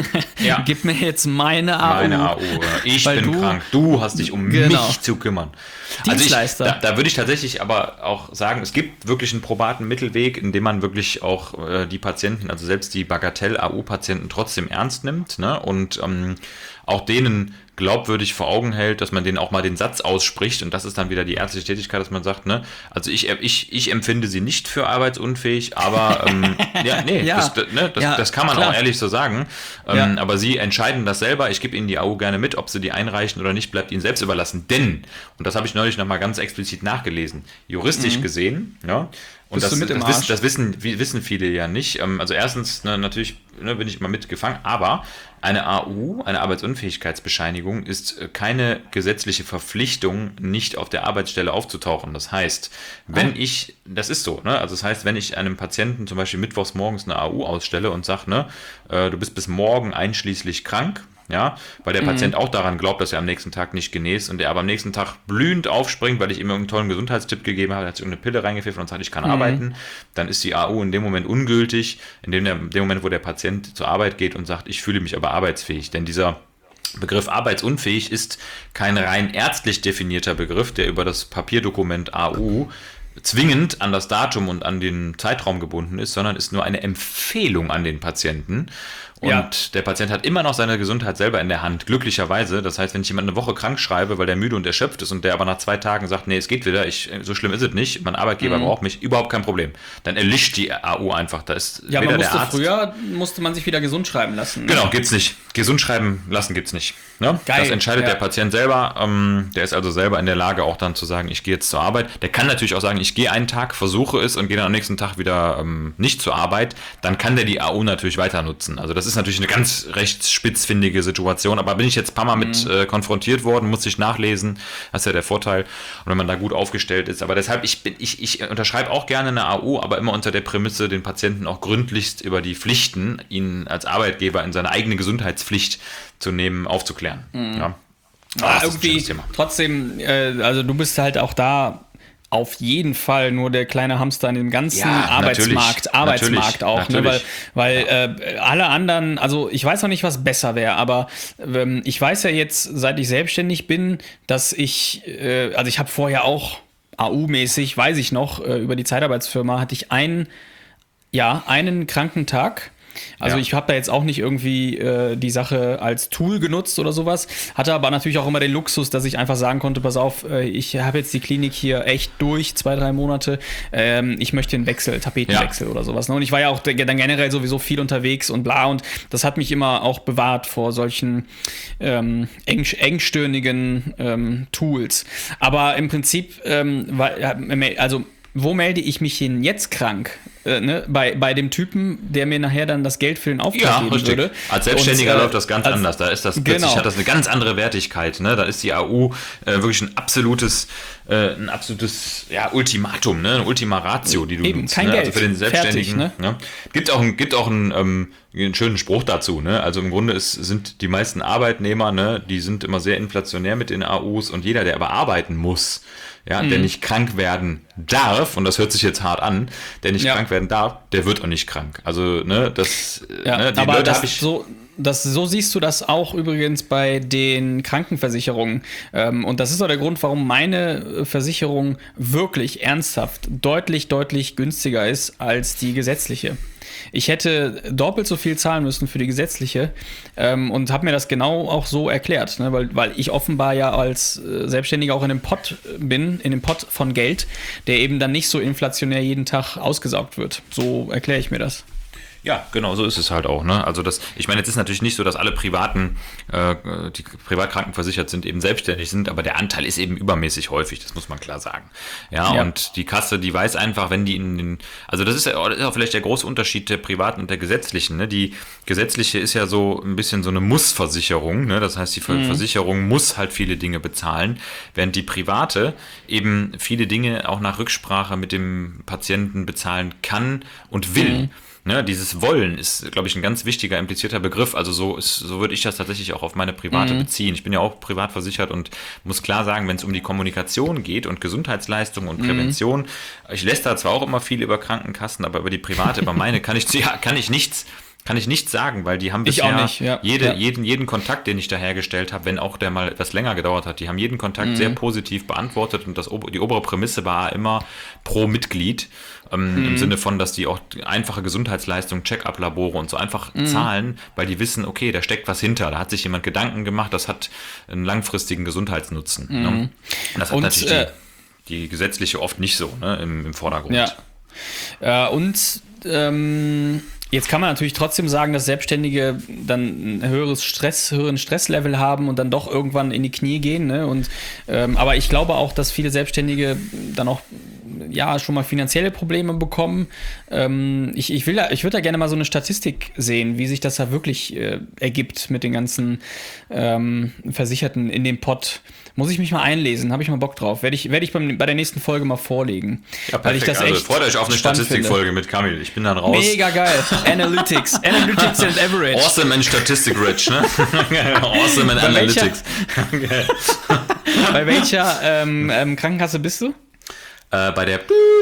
Ja. gib mir jetzt meine A U. Meine A U. Ich Weil bin du- krank. Du hast dich um Genau. mich zu kümmern. Dienstleister. Also ich, da, da würde ich tatsächlich aber auch sagen, es gibt wirklich einen probaten Mittelweg, in dem man wirklich auch äh, die Patienten, also selbst die Bagatell-A U-Patienten trotzdem ernst nimmt, ne? Und ähm, auch denen glaubwürdig vor Augen hält, dass man denen auch mal den Satz ausspricht und das ist dann wieder die ärztliche Tätigkeit, dass man sagt, ne, also ich, ich, ich empfinde sie nicht für arbeitsunfähig, aber ähm, ja, nee, Ja. Das, ne, das, Ja, das kann man klar. auch ehrlich so sagen, ähm, Ja. aber sie entscheiden das selber, ich gebe ihnen die A U gerne mit, ob sie die einreichen oder nicht, bleibt ihnen selbst überlassen, denn, und das habe ich neulich nochmal ganz explizit nachgelesen, juristisch gesehen, ja, und Bist das, du mit im das, wissen, Arsch? das wissen, wie- wissen viele ja nicht. Ähm, Also erstens, ne, natürlich ne, bin ich mal mitgefangen, aber eine A U, eine Arbeitsunfähigkeitsbescheinigung, ist äh, keine gesetzliche Verpflichtung, nicht auf der Arbeitsstelle aufzutauchen. Das heißt, wenn ich, das ist so, ne? Also das heißt, wenn ich einem Patienten zum Beispiel mittwochs morgens eine A U ausstelle und sage, ne, äh, du bist bis morgen einschließlich krank, ja, weil der Patient auch daran glaubt, dass er am nächsten Tag nicht genäst und er aber am nächsten Tag blühend aufspringt, weil ich ihm irgendeinen tollen Gesundheitstipp gegeben habe, er hat sich irgendeine Pille reingepfiffen und sagt, ich kann arbeiten, dann ist die A U in dem Moment ungültig, in dem, der, in dem Moment, wo der Patient zur Arbeit geht und sagt, ich fühle mich aber arbeitsfähig, denn dieser Begriff arbeitsunfähig ist kein rein ärztlich definierter Begriff, der über das Papierdokument A U zwingend an das Datum und an den Zeitraum gebunden ist, sondern ist nur eine Empfehlung an den Patienten. Und Ja. der Patient hat immer noch seine Gesundheit selber in der Hand, glücklicherweise. Das heißt, wenn ich jemanden eine Woche krank schreibe, weil der müde und erschöpft ist und der aber nach zwei Tagen sagt, nee, es geht wieder, ich, so schlimm ist es nicht, mein Arbeitgeber braucht mich, überhaupt kein Problem. Dann erlischt die A U einfach. Da ist Ja, weder man der musste Arzt... früher, musste man sich wieder gesund schreiben lassen. Ne? Genau, gibt's nicht. Gesund schreiben lassen gibt's nicht. Ne? Geil, Das entscheidet ja. der Patient selber. Ähm, der ist also selber in der Lage, auch dann zu sagen, ich gehe jetzt zur Arbeit. Der kann natürlich auch sagen, ich gehe einen Tag, versuche es und gehe dann am nächsten Tag wieder ähm, nicht zur Arbeit. Dann kann der die A U natürlich weiter nutzen. Also das ist natürlich eine ganz recht spitzfindige Situation. Aber bin ich jetzt ein paar Mal mit äh, konfrontiert worden, muss ich nachlesen. Das ist ja der Vorteil. Und wenn man da gut aufgestellt ist. Aber deshalb, ich, bin, ich, ich unterschreibe auch gerne eine A U, aber immer unter der Prämisse, den Patienten auch gründlichst über die Pflichten, ihn als Arbeitgeber in seine eigene Gesundheitspflicht zu nehmen, aufzuklären. Ja. Ah, das ist ein irgendwie schönes Thema. trotzdem, äh, also du bist halt auch da auf jeden Fall nur der kleine Hamster in dem ganzen Ja, Arbeitsmarkt, natürlich, Arbeitsmarkt natürlich, auch, ne? Weil, natürlich. weil äh, alle anderen, also ich weiß noch nicht, was besser wäre, aber ähm, ich weiß ja jetzt, seit ich selbstständig bin, dass ich, äh, also ich habe vorher auch A U-mäßig, weiß ich noch, äh, über die Zeitarbeitsfirma hatte ich einen, ja, einen Krankentag. Also Ja. ich habe da jetzt auch nicht irgendwie äh, die Sache als Tool genutzt oder sowas, hatte aber natürlich auch immer den Luxus, dass ich einfach sagen konnte, pass auf, äh, ich habe jetzt die Klinik hier echt durch, zwei, drei Monate, ähm, ich möchte einen Wechsel, Tapetenwechsel oder sowas. Ne? Und ich war ja auch dann generell sowieso viel unterwegs und bla und das hat mich immer auch bewahrt vor solchen ähm, eng, engstirnigen ähm, Tools. Aber im Prinzip, ähm, war, also wo melde ich mich hin jetzt krank? Äh, ne? bei, bei dem Typen, der mir nachher dann das Geld für den Auftrag Ja, geben richtig. würde. Als Selbstständiger Und, äh, läuft das ganz als- anders. Da ist das Genau. plötzlich hat das eine ganz andere Wertigkeit. Ne? Da ist die A U äh, wirklich ein absolutes, äh, ein absolutes ja, Ultimatum, ne? Eine Ultima Ratio, die du Eben, nutzt. kein ne? Geld. Also für den Selbstständigen. Fertig, ne? Gibt auch, ein, gibt auch einen, ähm, einen schönen Spruch dazu. Ne? Also im Grunde ist, sind die meisten Arbeitnehmer, ne, die sind immer sehr inflationär mit den A Us und jeder, der aber arbeiten muss, ja, der nicht krank werden darf, und das hört sich jetzt hart an, der nicht Ja. krank werden darf, der wird auch nicht krank. Also, ne, das, Ja, ne, die aber Leute das, habe ich. so, das, so siehst du das auch übrigens bei den Krankenversicherungen. Ähm, und das ist auch der Grund, warum meine Versicherung wirklich ernsthaft deutlich, deutlich günstiger ist als die gesetzliche. Ich hätte doppelt so viel zahlen müssen für die gesetzliche ähm, und habe mir das genau auch so erklärt, ne? weil, weil ich offenbar ja als äh, Selbstständiger auch in dem Pott bin, in dem Pott von Geld, der eben dann nicht so inflationär jeden Tag ausgesaugt wird. So erkläre ich mir das. Ja, genau, so ist es halt auch. Ne? Also das, ich meine, jetzt ist natürlich nicht so, dass alle Privaten, äh, die privat krankenversichert sind, eben selbstständig sind, aber der Anteil ist eben übermäßig häufig, das muss man klar sagen. Ja, Ja. und die Kasse, die weiß einfach, wenn die in den, also das ist ja das ist auch vielleicht der große Unterschied der privaten und der gesetzlichen. Ne? Die gesetzliche ist ja so ein bisschen so eine Muss-Versicherung, ne? Das heißt, die Ver- Versicherung muss halt viele Dinge bezahlen, während die private eben viele Dinge auch nach Rücksprache mit dem Patienten bezahlen kann und will. Ne, dieses Wollen ist, glaube ich, ein ganz wichtiger, implizierter Begriff. Also so ist, so würde ich das tatsächlich auch auf meine private beziehen. Ich bin ja auch privat versichert und muss klar sagen, wenn es um die Kommunikation geht und Gesundheitsleistung und Prävention, ich lästere zwar auch immer viel über Krankenkassen, aber über die private, über meine kann ich, ja, kann ich nichts Kann ich nicht sagen, weil die haben Ich bisher auch nicht, ja. Jede, Ja. jeden, jeden Kontakt, den ich da hergestellt habe, wenn auch der mal etwas länger gedauert hat, die haben jeden Kontakt mhm. sehr positiv beantwortet und das, die obere Prämisse war immer pro Mitglied, ähm, mhm. im Sinne von, dass die auch einfache Gesundheitsleistungen, Check-up-Labore und so einfach mhm. zahlen, weil die wissen, okay, da steckt was hinter, da hat sich jemand Gedanken gemacht, das hat einen langfristigen Gesundheitsnutzen. Mhm. Ne? Das hat und, natürlich äh, die, die gesetzliche oft nicht so, ne, im, im Vordergrund. Ja. Äh, und ähm, jetzt kann man natürlich trotzdem sagen, dass Selbstständige dann ein höheres Stress, höheren Stresslevel haben und dann doch irgendwann in die Knie gehen. Ne? Und, ähm, aber ich glaube auch, dass viele Selbstständige dann auch ja schon mal finanzielle Probleme bekommen. Ähm, ich ich, will da, ich würde da gerne mal so eine Statistik sehen, wie sich das da wirklich äh, ergibt mit den ganzen ähm, Versicherten in dem Pott. Muss ich mich mal einlesen, habe ich mal Bock drauf. Werde ich, werd ich beim, bei der nächsten Folge mal vorlegen. Ja, weil ich das echt also freut euch auf eine Statistikfolge mit Kamil. Ich bin dann raus. Mega geil. Analytics. Analytics and Average. Awesome and Statistic Rich, ne? Awesome and bei Analytics. Welcher, bei welcher ähm, ähm, Krankenkasse bist du? Äh, bei der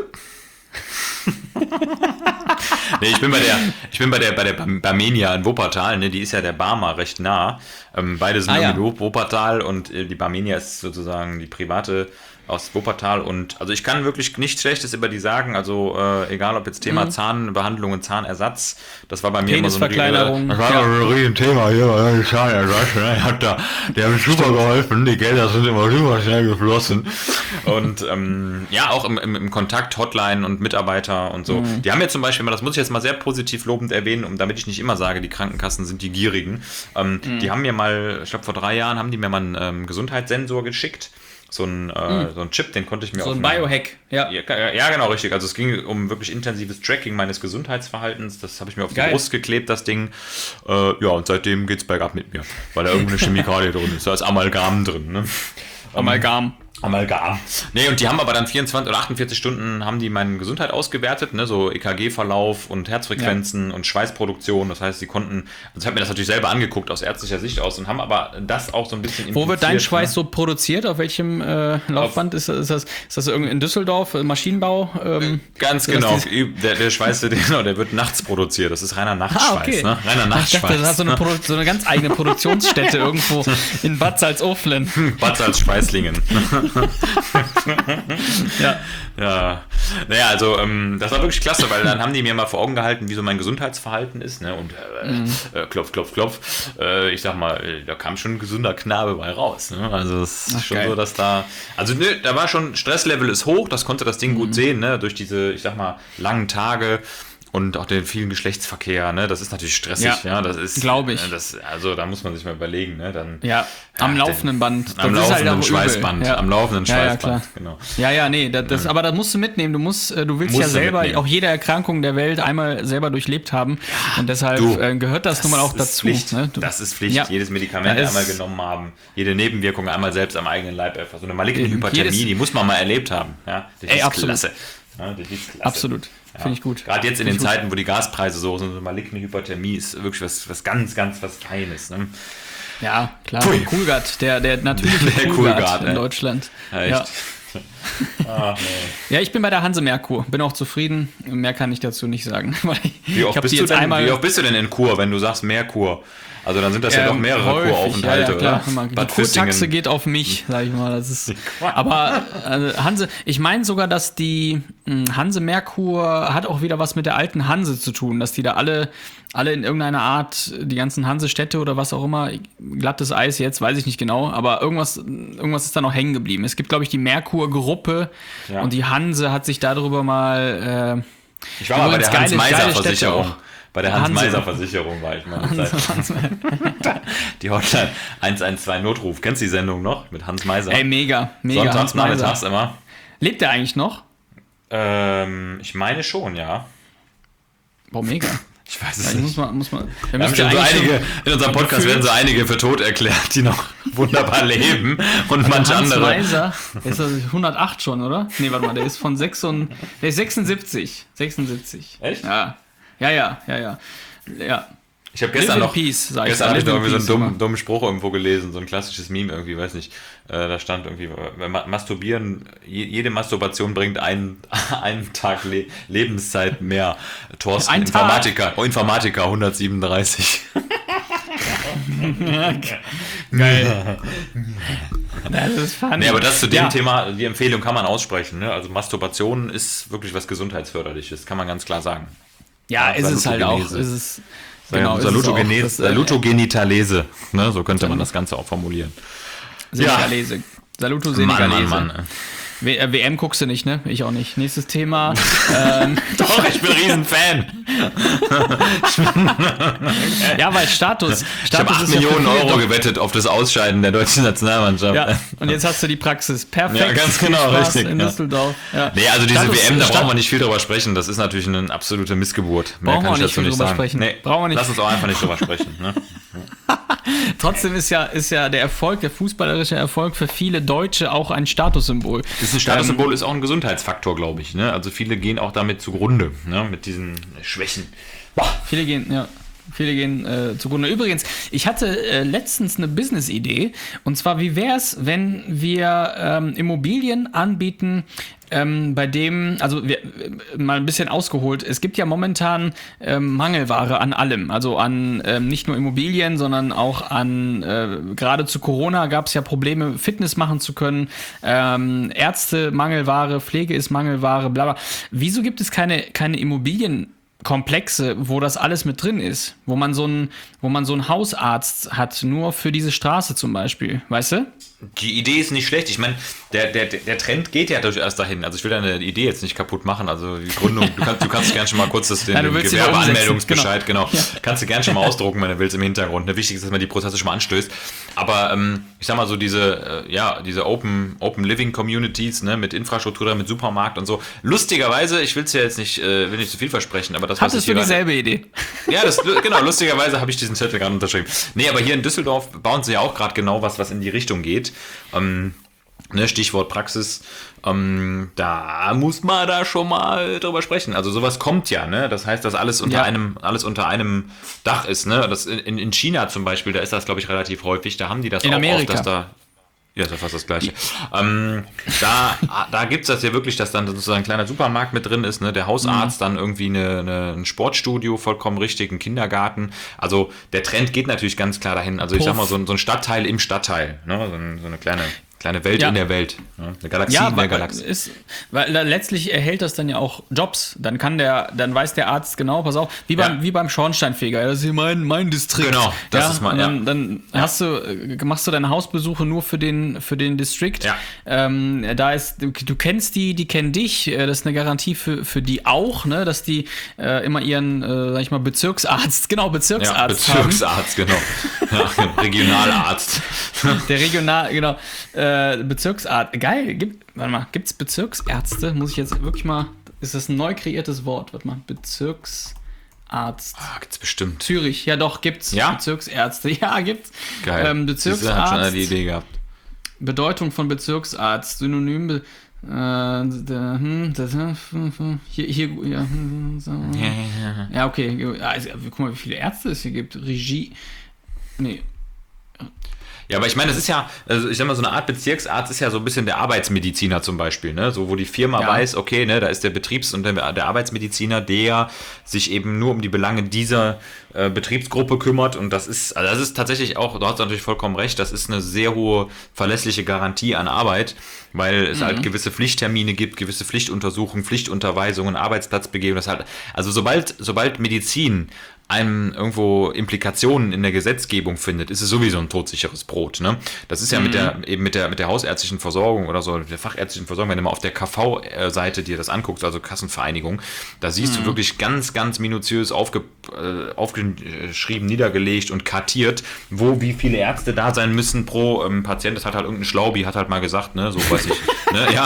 nee, ich bin bei der, ich bin bei der, bei der Barmenia in Wuppertal, ne, die ist ja der Barmer recht nah. Ähm, beide sind ah, ja. in Wuppertal und äh, die Barmenia ist sozusagen die private aus Wuppertal und also ich kann wirklich nichts Schlechtes über die sagen, also äh, egal ob jetzt Thema mhm. Zahnbehandlung, Zahnersatz, das war bei mir immer so ein Penisverkleinerung. Das war ja. ein Riesenthema hier, Zahnersatz, ne? Hat da, der hat mir super geholfen, die Gelder sind immer super schnell geflossen und ähm, ja, auch im, im, im Kontakt, Hotline und Mitarbeiter und so. Mhm. Die haben ja zum Beispiel, das muss ich jetzt mal sehr positiv lobend erwähnen, um, damit ich nicht immer sage, die Krankenkassen sind die Gierigen. Ähm, mhm. Die haben mir mal, ich glaube vor drei Jahren, haben die mir mal einen ähm, Gesundheitssensor geschickt. So ein, äh, mm. so ein Chip, den konnte ich mir so auf ein Biohack, ja. ja. Ja, genau, richtig. Also es ging um wirklich intensives Tracking meines Gesundheitsverhaltens. Das habe ich mir auf Geil. die Brust geklebt, das Ding. Äh, ja, und seitdem geht's bergab mit mir, weil da irgendeine Chemikalie drin ist. Da ist Amalgam drin, ne? Amalgam. Amalgam. Nee, und die haben aber dann vierundzwanzig oder achtundvierzig Stunden haben die meine Gesundheit ausgewertet, ne, so E K G-Verlauf und Herzfrequenzen ja. und Schweißproduktion. Das heißt, sie konnten, also ich habe mir das natürlich selber angeguckt aus ärztlicher Sicht aus und haben aber das auch so ein bisschen Wo wird dein Schweiß ne? so produziert? Auf welchem äh, Laufband? Ist, ist, das, ist das irgendwie in Düsseldorf? Maschinenbau? Ähm, Ganz genau. Der, der Schweiß, der, der wird nachts produziert. Das ist reiner Nachtschweiß. Ah, okay. Ne? Reiner Nachtschweiß. Ich dachte, das hat so eine, Produ- so eine ganz eigene Produktionsstätte irgendwo in Bad Salzuflen. Bad Salzschweißlingen. ja. Ja. Naja, also ähm, das war wirklich klasse, weil dann haben die mir mal vor Augen gehalten, wie so mein Gesundheitsverhalten ist, ne? Und äh, mhm. äh, klopf, klopf, klopf. Äh, ich sag mal, da kam schon ein gesunder Knabe bei raus. Ne? Also es ist Ach, schon geil. so, dass da. Also ne, da war schon, Stresslevel ist hoch, das konnte das Ding mhm. gut sehen, ne? Durch diese, ich sag mal, langen Tage. Und auch den vielen Geschlechtsverkehr, ne, das ist natürlich stressig, ja, ja das ist, glaube ich. Das, also da muss man sich mal überlegen, ne, dann. Ja, am ja, laufenden Band. Am das laufenden halt Schweißband, ja. am laufenden Schweißband, ja, ja, genau. Ja, ja, nee, das, das, aber das musst du mitnehmen. Du musst, du willst musst ja selber mitnehmen. auch jede Erkrankung der Welt einmal selber durchlebt haben und deshalb du, äh, gehört das, das nun mal auch dazu. Pflicht. Ne? Du, das ist Pflicht. Ja. Jedes Medikament einmal genommen haben, jede Nebenwirkung einmal selbst am eigenen Leib erfassen. So eine maligne Hyperthermie, die muss man mal erlebt haben. Ja, das Ey, ist absolut. klasse. Ja, das ist klasse. Absolut. Ja. Finde ich gut. Gerade jetzt in Find den Zeiten, gut. wo die Gaspreise so sind, so eine maligne Hyperthermie ist wirklich was, was ganz, ganz was Feines. Ne? Ja, klar. Coolgard, der, der natürliche der Coolgard in ey. Deutschland. Ja, echt. Ja. Ach, nee. Ja, ich bin bei der Hanse Merkur. Bin auch zufrieden. Mehr kann ich dazu nicht sagen. Wie oft, ich bist, die du jetzt denn, einmal wie oft bist du denn in Kur, wenn du sagst Merkur? Also dann sind das ähm, ja doch mehrere häufig, Kuraufenthalte, ja, ja, klar. oder? Die Kurtaxe geht auf mich, sag ich mal. Das ist, aber also Hanse, ich meine sogar, dass die mh, Hanse Merkur hat auch wieder was mit der alten Hanse zu tun, dass die da alle, alle in irgendeiner Art, die ganzen Hansestädte oder was auch immer, glattes Eis jetzt, weiß ich nicht genau, aber irgendwas, irgendwas ist da noch hängen geblieben. Es gibt, glaube ich, die Merkur-Gruppe ja. und die Hanse hat sich darüber mal äh, Ich war mal bei der Hans-Meiser-Versicherung. Bei der Hans-Meiser-Versicherung war ich mal eine Zeit. Die Hotline eins eins zwei Notruf. Kennst du die Sendung noch mit Hans Meiser? Ey, mega, mega. Sonntags, nachmittags immer. Lebt der eigentlich noch? Ähm, ich meine schon, ja. Boah, mega. Ich weiß es ja, nicht. Muss man, muss man, wir haben schon so einige, in unserem Podcast werden so einige für tot erklärt, die noch wunderbar leben und also manche Hans andere. Hans Meiser ist das hundertacht schon, oder? Nee, warte mal, der ist von sechs und, der ist sechsundsiebzig. sechsundsiebzig. Echt? Ja. Ja, ja, ja, ja. Ja. Ich habe gestern Live in noch, peace, sag ich gestern da. habe ich Live noch in irgendwie so einen peace dummen, dummen Spruch irgendwo gelesen, so ein klassisches Meme irgendwie, weiß nicht. Äh, da stand irgendwie, äh, Ma- Masturbieren, je, jede Masturbation bringt einen, einen Tag Le- Lebenszeit mehr. Thorsten, Ein Tag? Informatiker, oh, Informatiker hundertsiebenunddreißig. Geil. Das ist funny. Nee, aber das zu dem Ja. Thema, die Empfehlung kann man aussprechen. Ne? Also Masturbation ist wirklich was Gesundheitsförderliches, kann man ganz klar sagen. Ja, Ja, ist es halt auch. Salutogenese. Ist es, Genau, ist es auch. Salutogene- Das, äh, Salutogenitalese, ne? So könnte man das Ganze auch formulieren. Senegalese. Saluto Mann, Senegalese. Mann, Mann. W- äh, W M guckst du nicht, ne? Ich auch nicht. Nächstes Thema. ähm, Doch, ich bin Riesenfan. ja, weil Status. Ich habe Status acht ist ja für Millionen viele Euro doch- gewettet auf das Ausscheiden der deutschen Nationalmannschaft. Ja, und jetzt hast du die Praxis. Perfekt. Ja, ganz Viel genau, Spaß richtig, In ja. Düsseldorf. Ja. Nee, also diese Status- W M, da Stat- brauchen wir nicht viel drüber sprechen. Das ist natürlich eine absolute Missgeburt. Mehr Brauchen wir kann ich nicht dazu viel nicht drüber sagen. sprechen. Nee, Brauchen wir nicht. Lass uns auch einfach nicht drüber sprechen. Ne? Trotzdem ist ja, ist ja der Erfolg, der fußballerische Erfolg für viele Deutsche auch ein Statussymbol. Das ist ein Statussymbol, ist auch ein Gesundheitsfaktor, glaube ich. Ne? Also viele gehen auch damit zugrunde, ne? Mit diesen Schwächen. Viele gehen, ja. Viele gehen äh, zugrunde. Übrigens, ich hatte äh, letztens eine Business-Idee. Und zwar, wie wäre es, wenn wir ähm, Immobilien anbieten, ähm, bei dem, also wir, äh, mal ein bisschen ausgeholt, es gibt ja momentan ähm, Mangelware an allem. Also an ähm, nicht nur Immobilien, sondern auch an, äh, gerade zu Corona gab es ja Probleme, Fitness machen zu können. Ähm, Ärzte, Mangelware, Pflege ist Mangelware, bla bla. Wieso gibt es keine, keine Immobilien? Komplexe, wo das alles mit drin ist, wo man so einen, wo man so einen Hausarzt hat, nur für diese Straße zum Beispiel, weißt du? Die Idee ist nicht schlecht. Ich meine, der, der, der Trend geht ja durchaus dahin. Also ich will deine Idee jetzt nicht kaputt machen. Also die Gründung, du kannst, du kannst gerne schon mal kurz das, den, Ja, du den willst sie nur Gewerbeanmeldungsbescheid, umsetzen, genau. Kannst du gerne schon mal ausdrucken, wenn du willst, im Hintergrund. Ne, wichtig ist, dass man die Prozesse schon mal anstößt. Aber ähm, ich sag mal so, diese, äh, ja, diese Open, Open Living Communities, ne, mit Infrastruktur, mit Supermarkt und so. Lustigerweise, ich will es ja jetzt nicht, äh, will nicht zu viel versprechen, aber das was Hattest ich du hier dieselbe Idee? Ja, das, genau, lustigerweise habe ich diesen Zettel gerade unterschrieben. Nee, aber hier in Düsseldorf bauen sie ja auch gerade genau was, was in die Richtung geht. Ähm, ne, Stichwort Praxis. Ähm, da muss man da schon mal drüber sprechen. Also sowas kommt ja, ne? Das heißt, dass alles unter Ja. einem, alles unter einem Dach ist, ne? Das in, in China zum Beispiel, da ist das, glaube ich, relativ häufig. Da haben die das In auch Amerika. oft, dass da. Ja, ist ja fast das Gleiche. Ähm, da da gibt es das ja wirklich, dass dann sozusagen ein kleiner Supermarkt mit drin ist, ne? Der Hausarzt, dann irgendwie eine, eine, ein Sportstudio, vollkommen richtig, ein Kindergarten. Also der Trend geht natürlich ganz klar dahin. Also ich sag mal, so ein, so ein Stadtteil im Stadtteil, ne? So, ein, so eine kleine, kleine Welt Ja. in der Welt. Ne? Eine Galaxie Ja, in der weil, Galaxie. ist, weil da letztlich erhält das dann ja auch Jobs. Dann kann der, dann weiß der Arzt genau, pass auf, wie beim, Ja. wie beim Schornsteinfeger. Das ist hier mein, mein Distrikt. Genau, das ja, ist mein- und dann, ja. dann hast du, äh, machst du deine Hausbesuche nur für den, für den Distrikt. Ja. Ähm, da ist, du, du kennst die, die kennen dich. Äh, Das ist eine Garantie für, für die auch, ne, dass die äh, immer ihren, äh, sag ich mal, Bezirksarzt, genau, Ja, Bezirksarzt Bezirksarzt, genau. Ja, Regionalarzt. haben. Der Regional, genau, äh, Bezirksarzt. Geil, gibt, warte mal, gibt's Bezirksärzte? Muss ich jetzt wirklich mal, ist das ein neu kreiertes Wort? Warte mal, Bezirksarzt. Ah, gibt's bestimmt. Zürich, ja doch, gibt's. Ja? Bezirksärzte, ja, gibt's. Geil. Ähm, Siehste, hat schon Bezirksarzt, einer die Idee gehabt. Bedeutung von Bezirksarzt, Synonym, be- äh, der, hm, das, hm, hier, hier, ja, hm, so. Ja, okay, ja, also, guck mal, wie viele Ärzte es hier gibt. Regie, nee, Ja, aber ich meine, das ist ja, also ich sag mal, so eine Art Bezirksarzt ist ja so ein bisschen der Arbeitsmediziner zum Beispiel, ne? So, wo die Firma Ja. weiß, okay, ne, da ist der Betriebs- und der, der Arbeitsmediziner, der sich eben nur um die Belange dieser äh, Betriebsgruppe kümmert. Und das ist, also das ist tatsächlich auch, du hast natürlich vollkommen recht, das ist eine sehr hohe verlässliche Garantie an Arbeit, weil es halt gewisse Pflichttermine gibt, gewisse Pflichtuntersuchungen, Pflichtunterweisungen, Arbeitsplatzbegehung, das halt, also sobald, sobald Medizin einem irgendwo Implikationen in der Gesetzgebung findet, ist es sowieso ein todsicheres Brot. Ne? Das ist ja mit der eben mit der mit der hausärztlichen Versorgung oder so, der fachärztlichen Versorgung, wenn du mal auf der K V-Seite dir das anguckst, also Kassenvereinigung, da siehst du wirklich ganz, ganz minutiös aufge, äh, aufgeschrieben, niedergelegt und kartiert, wo wie viele Ärzte da sein müssen pro ähm, Patient. Das hat halt irgendein Schlaubi, hat halt mal gesagt, ne, so weiß ich. Ne? Ja,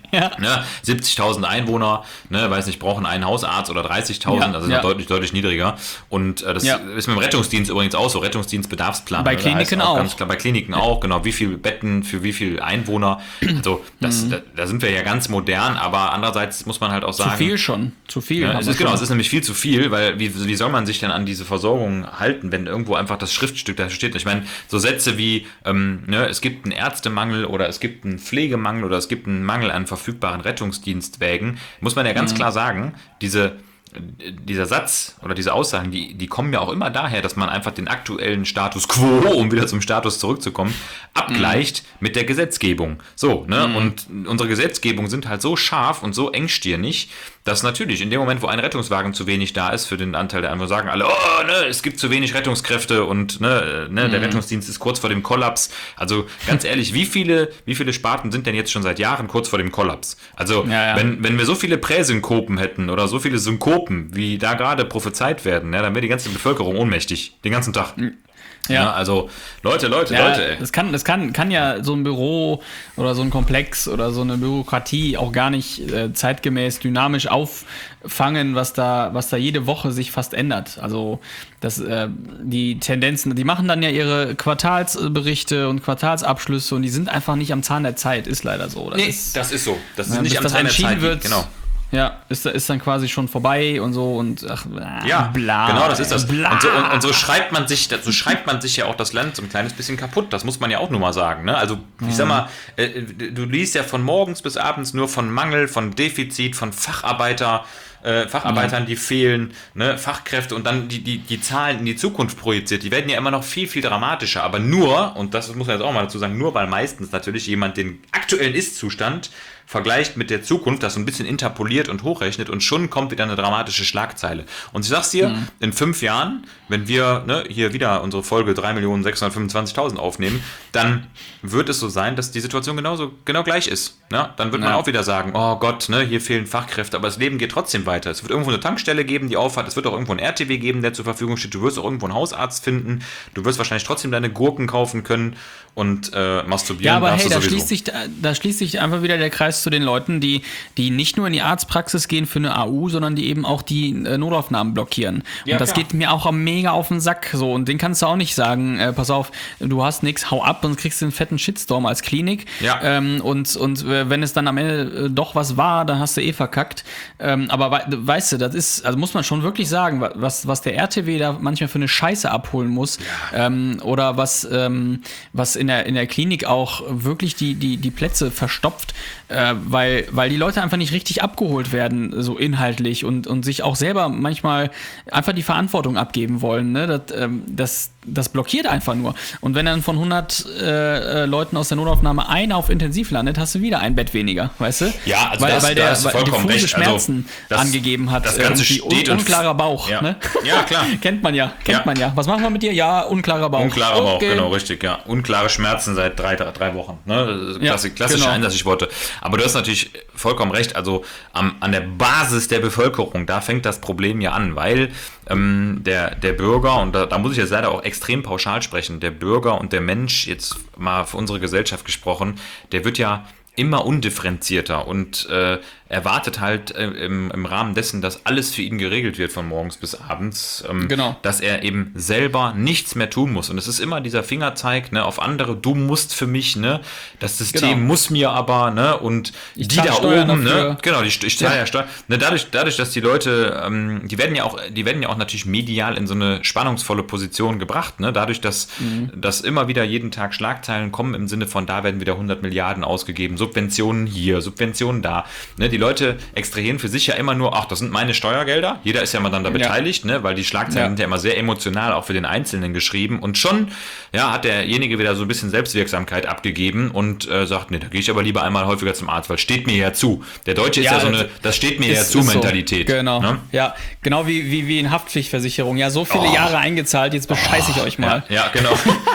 Ja. Ne, siebzigtausend Einwohner, ne, weiß nicht, brauchen einen Hausarzt oder dreißigtausend, Ja, also ja. deutlich, deutlich niedriger. Und äh, das Ja. ist mit dem Rettungsdienst übrigens auch so, Rettungsdienstbedarfsplan. Bei ne, da Kliniken heißt auch. Ganz klar, bei Kliniken auch, genau, wie viele Betten für wie viele Einwohner. Also das, Mhm. da, da sind wir ja ganz modern, aber andererseits muss man halt auch sagen, Zu viel schon. Zu viel. ja, haben es wir ist genau, schon. es ist nämlich viel zu viel, weil wie, wie soll man sich denn an diese Versorgung halten, wenn irgendwo einfach das Schriftstück da steht? Ich meine, so Sätze wie, ähm, ne, es gibt einen Ärztemangel oder es gibt einen Pflegemangel oder es gibt einen Mangel an verfügbaren Rettungsdienstwägen, muss man ja ganz klar sagen, diese dieser Satz oder diese Aussagen, die, die kommen ja auch immer daher, dass man einfach den aktuellen Status quo, um wieder zum Status zurückzukommen, abgleicht mm. mit der Gesetzgebung. So, ne? Mm. Und unsere Gesetzgebungen sind halt so scharf und so engstirnig, dass natürlich in dem Moment, wo ein Rettungswagen zu wenig da ist für den Anteil der Einwohner, sagen alle, oh, ne, es gibt zu wenig Rettungskräfte und ne, ne, der mm. Rettungsdienst ist kurz vor dem Kollaps. Also ganz ehrlich, wie viele, wie viele Sparten sind denn jetzt schon seit Jahren kurz vor dem Kollaps? Also ja, ja. Wenn, wenn wir so viele Präsynkopen hätten oder so viele Synkopen, wie da gerade prophezeit werden, ja, dann wäre die ganze Bevölkerung ohnmächtig, den ganzen Tag. Ja. Ja, also Leute, Leute, ja, Leute. Ey. Das kann, das kann, kann ja so ein Büro oder so ein Komplex oder so eine Bürokratie auch gar nicht äh, zeitgemäß dynamisch auffangen, was da, was da jede Woche sich fast ändert. Also das, äh, die Tendenzen, die machen dann ja ihre Quartalsberichte und Quartalsabschlüsse und die sind einfach nicht am Zahn der Zeit, ist leider so. Das nee, ist, das ist so. Das ist ja, nicht am das Zahn der Zeit. wird, Genau. Ja, ist, ist dann quasi schon vorbei und so und ach, ja, bla. Genau, das ist das. Bla. Und so, und, und so schreibt man sich, so schreibt man sich ja auch das Land so ein kleines bisschen kaputt. Das muss man ja auch nur mal sagen. Ne? Also ich sag mal, äh, du liest ja von morgens bis abends nur von Mangel, von Defizit, von Facharbeiter. Äh, Facharbeitern, die fehlen, ne, Fachkräfte und dann die, die, die Zahlen in die Zukunft projiziert, die werden ja immer noch viel, viel dramatischer, aber nur, und das muss man jetzt auch mal dazu sagen, nur weil meistens natürlich jemand den aktuellen Ist-Zustand vergleicht mit der Zukunft, das so ein bisschen interpoliert und hochrechnet und schon kommt wieder eine dramatische Schlagzeile. Und ich sag's dir, mhm. in fünf Jahren, wenn wir ne, hier wieder unsere Folge drei Millionen sechshundertfünfundzwanzigtausend aufnehmen, dann wird es so sein, dass die Situation genauso genau gleich ist. Ne? Dann wird man ja. auch wieder sagen, oh Gott, ne, hier fehlen Fachkräfte, aber das Leben geht trotzdem weiter. Es wird irgendwo eine Tankstelle geben, die aufhat, es wird auch irgendwo ein R T W geben, der zur Verfügung steht, du wirst auch irgendwo einen Hausarzt finden, du wirst wahrscheinlich trotzdem deine Gurken kaufen können und äh, masturbieren. Ja, aber darfst hey, du da sowieso. schließt, sich, da, da schließt sich einfach wieder der Kreis zu den Leuten, die, die nicht nur in die Arztpraxis gehen für eine A U, sondern die eben auch die äh, Notaufnahmen blockieren. Ja, und das klar. geht mir auch mega auf den Sack. So. Und den kannst du auch nicht sagen, äh, pass auf, du hast nichts, hau ab, sonst kriegst du einen fetten Shitstorm als Klinik. Ja. Ähm, und und äh, wenn es dann am Ende äh, doch was war, dann hast du eh verkackt. Ähm, aber we weißt du, das ist, also muss man schon wirklich sagen, was, was der R T W da manchmal für eine Scheiße abholen muss. Ja. Ähm, oder was, ähm, was in der, in der Klinik auch wirklich die, die, die Plätze verstopft, äh, weil, weil die Leute einfach nicht richtig abgeholt werden, so inhaltlich und, und sich auch selber manchmal einfach die Verantwortung abgeben wollen. Ne? Das, ähm, das, das blockiert einfach nur. Und wenn dann von hundert äh, Leuten aus der Notaufnahme einer auf Intensiv landet, hast du wieder ein Bett weniger, weißt du? Ja, also weil, das, weil da der hast du vollkommen diffuse recht. Schmerzen also, das, angegeben hat. Das Ganze steht un unklarer Bauch. Ja, Ne? ja klar. Kennt man ja, kennt Ja. man ja. Was machen wir mit dir? Ja, unklarer Bauch. Unklarer Bauch, Okay. genau, richtig, ja. Unklare Schmerzen seit drei, drei, drei Wochen. Ne? Klassi Ja, klassische genau. Einsatzstichworte. Aber du hast natürlich vollkommen recht. Also am, an der Basis der Bevölkerung, da fängt das Problem ja an, weil ähm, der, der Bürger, und da, da muss ich jetzt leider auch extrem pauschal sprechen, der Bürger und der Mensch, jetzt mal für unsere Gesellschaft gesprochen, der wird ja immer undifferenzierter und äh, erwartet halt äh, im, im Rahmen dessen, dass alles für ihn geregelt wird von morgens bis abends, ähm, Genau. dass er eben selber nichts mehr tun muss. Und es ist immer dieser Fingerzeig ne, auf andere, du musst für mich, ne, das System Genau. muss mir aber, ne, und Ich die zahl da Steuern oben, dafür. ne, genau, die, ich zahle Ja. ja Steuern. Ne, dadurch, dadurch, dass die Leute, ähm, die werden ja auch, die werden ja auch natürlich medial in so eine spannungsvolle Position gebracht, ne, dadurch, dass, Mhm. dass immer wieder jeden Tag Schlagzeilen kommen im Sinne von, da werden wieder hundert Milliarden ausgegeben, Subventionen hier, Subventionen da, ne, die Leute extrahieren für sich ja immer nur, ach, das sind meine Steuergelder, jeder ist ja mal dann da Ja. beteiligt, ne, weil die Schlagzeilen Ja. sind ja immer sehr emotional auch für den Einzelnen geschrieben und schon, ja, hat derjenige wieder so ein bisschen Selbstwirksamkeit abgegeben und äh, sagt, nee, da gehe ich aber lieber einmal häufiger zum Arzt, weil steht mir ja zu. Der Deutsche ist Ja, ja so das eine, das steht mir ja Ist- zu ist so. Mentalität. Genau. Ne? Ja, genau wie, wie, wie in Haftpflichtversicherung. Ja, so viele Oh. Jahre eingezahlt, jetzt bescheiße ich euch mal. Ja, ja, genau.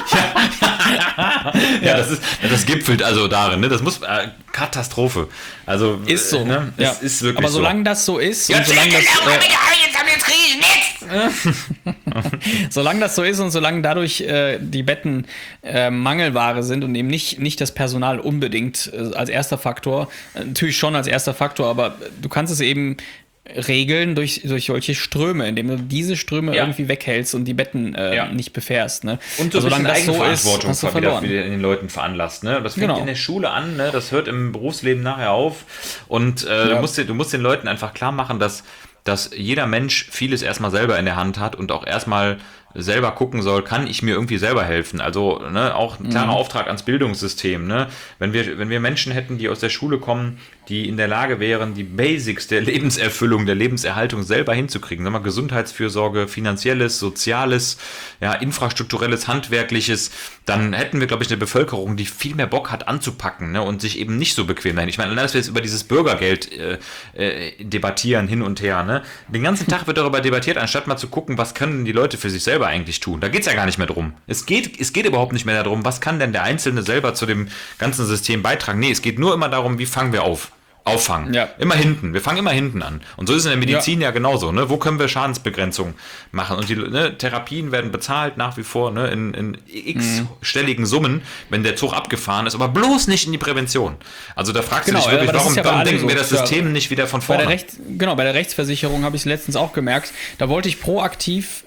ja, ja, das ist, das gipfelt also darin, ne? Das muss, äh, Katastrophe. Also, Ist so. äh, ne? Das ja. ist wirklich Aber so. solange das so ist Ja, und solange das. Äh, jetzt haben wir jetzt riechen, jetzt! Solange das so ist und solange dadurch äh, die Betten äh, Mangelware sind und eben nicht, nicht das Personal unbedingt äh, als erster Faktor, äh, natürlich schon als erster Faktor, aber du kannst es eben regeln durch, durch solche Ströme, indem du diese Ströme Ja. irgendwie weghältst und die Betten äh, Ja. nicht befährst. Ne? Und so ein solange bisschen das so ist, Eigenverantwortung hast du wieder, verloren. wieder in den Leuten veranlasst. Ne? Das fängt Genau. in der Schule an, ne? Das hört im Berufsleben nachher auf. Und äh, Ja. du, musst, dir- du musst den Leuten einfach klar machen, dass, dass jeder Mensch vieles erstmal selber in der Hand hat und auch erstmal selber gucken soll, kann ich mir irgendwie selber helfen? Also ne, auch ein klarer Mhm. Auftrag ans Bildungssystem. Ne? Wenn wir, wenn wir Menschen hätten, die aus der Schule kommen, die in der Lage wären, die Basics der Lebenserfüllung, der Lebenserhaltung selber hinzukriegen, sagen wir Gesundheitsfürsorge, finanzielles, soziales, ja, infrastrukturelles, handwerkliches, dann hätten wir, glaube ich, eine Bevölkerung, die viel mehr Bock hat anzupacken, ne, und sich eben nicht so bequem dahin. Ich meine, allein, dass wir jetzt über dieses Bürgergeld äh, äh, debattieren, hin und her. Ne? Den ganzen Tag wird darüber debattiert, anstatt mal zu gucken, was können die Leute für sich selber eigentlich tun. Da geht es ja gar nicht mehr drum. Es geht, es geht überhaupt nicht mehr darum, was kann denn der Einzelne selber zu dem ganzen System beitragen. Nee, es geht nur immer darum, wie fangen wir auf. Auffangen. Ja. Immer hinten. Wir fangen immer hinten an. Und so ist es in der Medizin ja, ja genauso. Ne? Wo können wir Schadensbegrenzung machen? Und die ne, Therapien werden bezahlt nach wie vor ne, in, in x-stelligen Summen, wenn der Zug abgefahren ist, aber bloß nicht in die Prävention. Also da fragst Genau, du dich wirklich, aber das warum, ist ja bei warum allen denken so. wir das Ja. System nicht wieder von Bei vorne? der Recht, genau, bei der Rechtsversicherung habe ich es letztens auch gemerkt. Da wollte ich proaktiv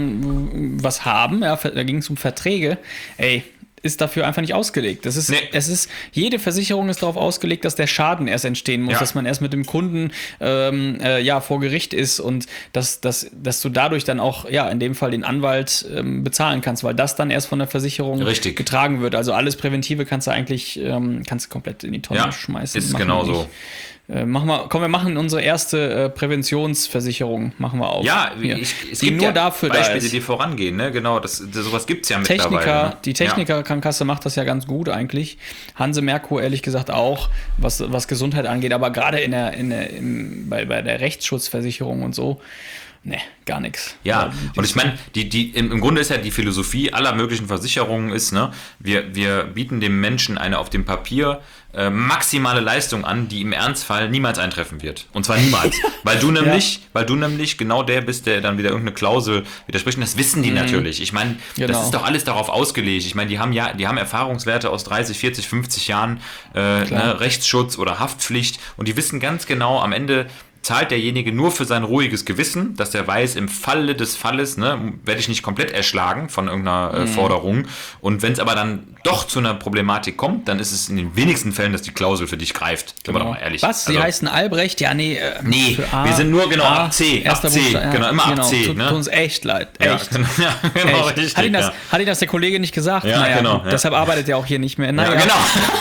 ähm, was haben. Ja, da ging es um Verträge. Ey, ist dafür einfach nicht ausgelegt. Das ist, Nee. es ist, jede Versicherung ist darauf ausgelegt, dass der Schaden erst entstehen muss, Ja. dass man erst mit dem Kunden ähm, äh, ja, vor Gericht ist und dass, dass, dass du dadurch dann auch, ja, in dem Fall den Anwalt ähm, bezahlen kannst, weil das dann erst von der Versicherung Richtig. getragen wird. Also alles Präventive kannst du eigentlich ähm, kannst du komplett in die Tonne Ja, schmeißen. ist Machen genau wir so. nicht. Äh, machen wir, komm, wir machen unsere erste äh, Präventionsversicherung, machen wir auf. Ja, Hier. ich, es die gibt nur ja dafür Beispiele, da ist. die vorangehen. Ne? Genau, das, das, sowas gibt es ja mittlerweile. Techniker, Ne? die Techniker-Krankenkasse macht das ja ganz gut eigentlich. Hanse Merkur ehrlich gesagt auch, was, was Gesundheit angeht, aber gerade in der, in der, im, bei, bei der Rechtsschutzversicherung und so, ne, gar nichts. Ja, und ich meine, die, die, im, im Grunde ist ja die Philosophie aller möglichen Versicherungen ist, ne, wir, wir bieten dem Menschen eine auf dem Papier äh, maximale Leistung an, die im Ernstfall niemals eintreffen wird. Und zwar niemals. weil du nämlich, ja. weil du nämlich genau der bist, der dann wieder irgendeine Klausel widerspricht. Und das wissen die mhm. natürlich. Ich meine, genau. das ist doch alles darauf ausgelegt. Ich meine, die haben ja, die haben Erfahrungswerte aus dreißig, vierzig, fünfzig Jahren äh, ne, Rechtsschutz oder Haftpflicht und die wissen ganz genau, am Ende zahlt derjenige nur für sein ruhiges Gewissen, dass der weiß, im Falle des Falles ne, werde ich nicht komplett erschlagen von irgendeiner äh, mhm. Forderung. Und wenn es aber dann doch zu einer Problematik kommt, dann ist es in den wenigsten Fällen, dass die Klausel für dich greift. Sind wir doch mal ehrlich. Was? Sie also, heißen Albrecht? Ja, nee. Äh, nee, A, wir sind nur genau A, ab C. Erster Ab C. Buchstabe, ja, Genau, immer genau, ab C. Tut, Ne? tut uns echt leid. Ja, Echt. genau, ja, genau echt. richtig. Hat, ihn das, ja. hat Ihnen das der Kollege nicht gesagt? Ja, naja, genau, gut, ja. Deshalb arbeitet er auch hier nicht mehr. Naja. Ja, genau.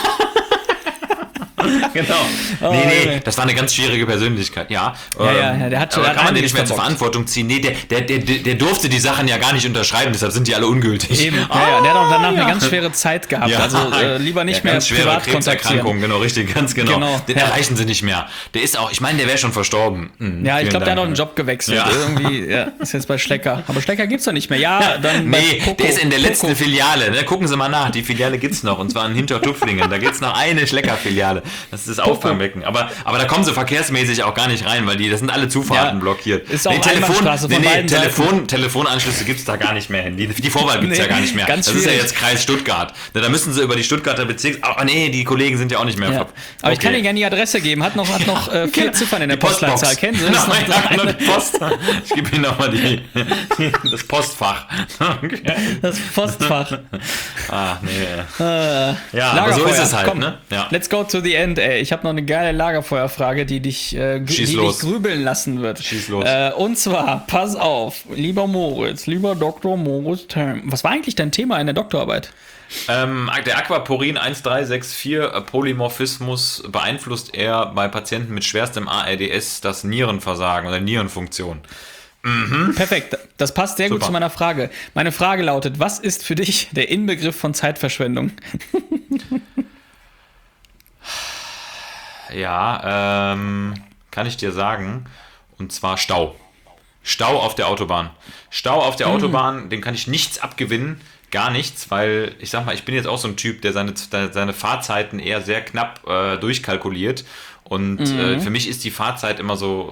Genau. Oh, nee, nee, nee. das war eine ganz schwierige Persönlichkeit, ja. Ja, ja, ja, der hat- aber der hat kann man den einiges nicht mehr zur verbockt. Verantwortung ziehen? Nee, der, der, der, der durfte die Sachen ja gar nicht unterschreiben, deshalb sind die alle ungültig. Eben, ja, ja, der hat auch danach ja. eine ganz schwere Zeit gehabt. Ja. Also äh, lieber nicht ja, mehr ganz schwere privat Krebserkrankung, kontaktieren. genau, richtig, ganz genau. Genau, Den ja. erreichen sie nicht mehr. Der ist auch, ich meine, der wäre schon verstorben. Hm, Ja, ich vielen glaube, der hat Dank. auch einen Job gewechselt. Ja. Irgendwie, ja, ist jetzt bei Schlecker. Aber Schlecker gibt's doch nicht mehr. Ja, dann bei Nee, Coco. der ist in der letzten Coco. Filiale. Ne? Gucken Sie mal nach, die Filiale gibt's noch. Und zwar in Hintertupflingen. Da gibt's noch eine Schlecker-Filiale. Das ist das Auffangbecken. Aber, aber da kommen sie verkehrsmäßig auch gar nicht rein, weil die, das sind alle Zufahrten Ja, blockiert. ist auch Telefon, Einbahnstraße nee, von nee, beiden Telefon, Telefonanschlüsse gibt's da gar nicht mehr hin. Die, die Vorwahl gibt's Nee, ja gar nicht mehr. ganz das ist ja schwierig. jetzt Kreis Stuttgart. Ne, da müssen sie über die Stuttgarter Bezirks... Ah, nee, die Kollegen sind ja auch nicht mehr. Ja. ver- Aber ich kann Okay. Ihnen gerne die Adresse geben. Hat noch, hat noch äh, vier Genau. Ziffern in der Die Postbox. Postleitzahl. Kennen Sie Genau, das? Noch ja, genau, eine- die Post. Ich gebe Ihnen nochmal die, das Postfach. Okay. Das Postfach. Ah, nee. Äh, Ja, aber so ist es halt, Komm, ne? Ja. Let's go to the end, ey. Ich habe noch eine geile Lagerfeuerfrage, die dich, äh, g- Schieß die los. dich grübeln lassen wird. Schieß los. Äh, und zwar, pass auf, lieber Moritz, lieber Doktor Moritz Term. Was war eigentlich dein Thema in der Doktorarbeit? Ähm, der Aquaporin eins drei sechs vier äh, Polymorphismus beeinflusst er bei Patienten mit schwerstem A R D S das Nierenversagen oder Nierenfunktion. Perfekt, das passt sehr gut Super. zu meiner Frage. Meine Frage lautet, was ist für dich der Inbegriff von Zeitverschwendung? Ja, ähm, kann ich dir sagen. Und zwar Stau. Stau auf der Autobahn. Stau auf der Autobahn, den kann ich nichts abgewinnen. Gar nichts, weil ich sag mal, ich bin jetzt auch so ein Typ, der seine, seine Fahrzeiten eher sehr knapp äh, durchkalkuliert. Und äh, für mich ist die Fahrzeit immer so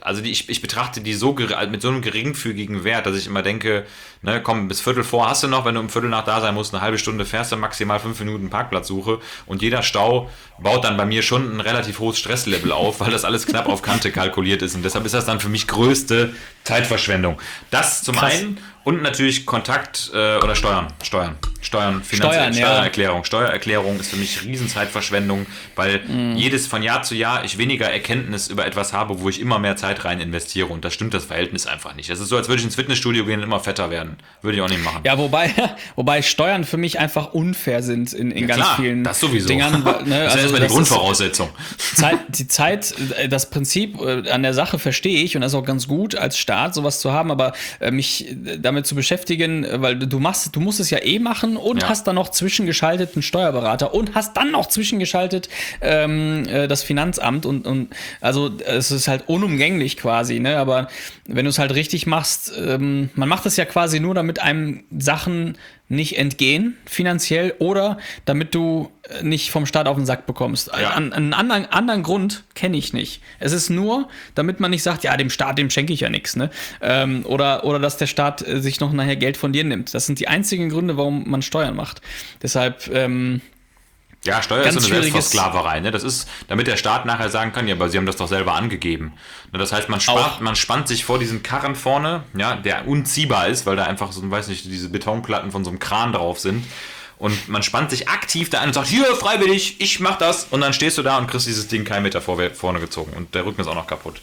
also die, ich, ich betrachte die so ger- mit so einem geringfügigen Wert, dass ich immer denke, ne, komm, bis Viertel vor hast du noch, wenn du um Viertel nach da sein musst, eine halbe Stunde fährst du maximal fünf Minuten Parkplatzsuche und jeder Stau baut dann bei mir schon ein relativ hohes Stresslevel auf, weil das alles knapp auf Kante kalkuliert ist und deshalb ist das dann für mich größte Zeitverschwendung. Das zum Krass. einen und natürlich Kontakt äh, oder Steuern, Steuern, Steuern, Finanz- Steuern, ja. Steuererklärung. Steuererklärung ist für mich Riesenzeitverschwendung, weil Mhm. jedes von Jahr zu Jahr ich weniger Erkenntnis über etwas habe, wo ich immer mehr Zeit rein investiere und da stimmt das Verhältnis einfach nicht. Das ist so, als würde ich ins Fitnessstudio gehen und immer fetter werden. Würde ich auch nicht machen. Ja, wobei, wobei Steuern für mich einfach unfair sind in, in Ja, ganz klar, vielen das sowieso. Dingern. weil, Ne, Das ist also erstmal die das Grundvoraussetzung. Ist Zeit, die Zeit, äh, das Prinzip äh, an der Sache verstehe ich und das ist auch ganz gut als Staat sowas zu haben, aber äh, mich äh, damit zu beschäftigen, äh, weil du machst, du musst es ja eh machen und Ja. hast dann noch zwischengeschaltet einen Steuerberater und hast dann noch zwischengeschaltet ähm, äh, das Finanzamt und, und also es ist halt unumgänglich quasi, ne? Aber wenn du es halt richtig machst, ähm, man macht es ja quasi nur, damit einem Sachen nicht entgehen finanziell oder damit du äh, nicht vom Staat auf den Sack bekommst. Ja. An, einen anderen, anderen Grund kenne ich nicht. Es ist nur, damit man nicht sagt, ja, dem Staat, dem schenke ich ja nichts. Ne? Ähm, oder, oder dass der Staat äh, sich noch nachher Geld von dir nimmt. Das sind die einzigen Gründe, warum man Steuern macht. Deshalb, ähm, Ja, Steuer Ganz ist so eine schwieriges- Selbstversklaverei. Ne? Das ist, damit der Staat nachher sagen kann, ja, aber sie haben das doch selber angegeben. Ne, das heißt, man, spart, Auch. man spannt sich vor diesen Karren vorne, ja, der unziehbar ist, weil da einfach so, weiß nicht, diese Betonplatten von so einem Kran drauf sind. Und man spannt sich aktiv da an und sagt, hier, freiwillig, ich mach das. Und dann stehst du da und kriegst dieses Ding keinen Meter vor, vorne gezogen. Und der Rücken ist auch noch kaputt.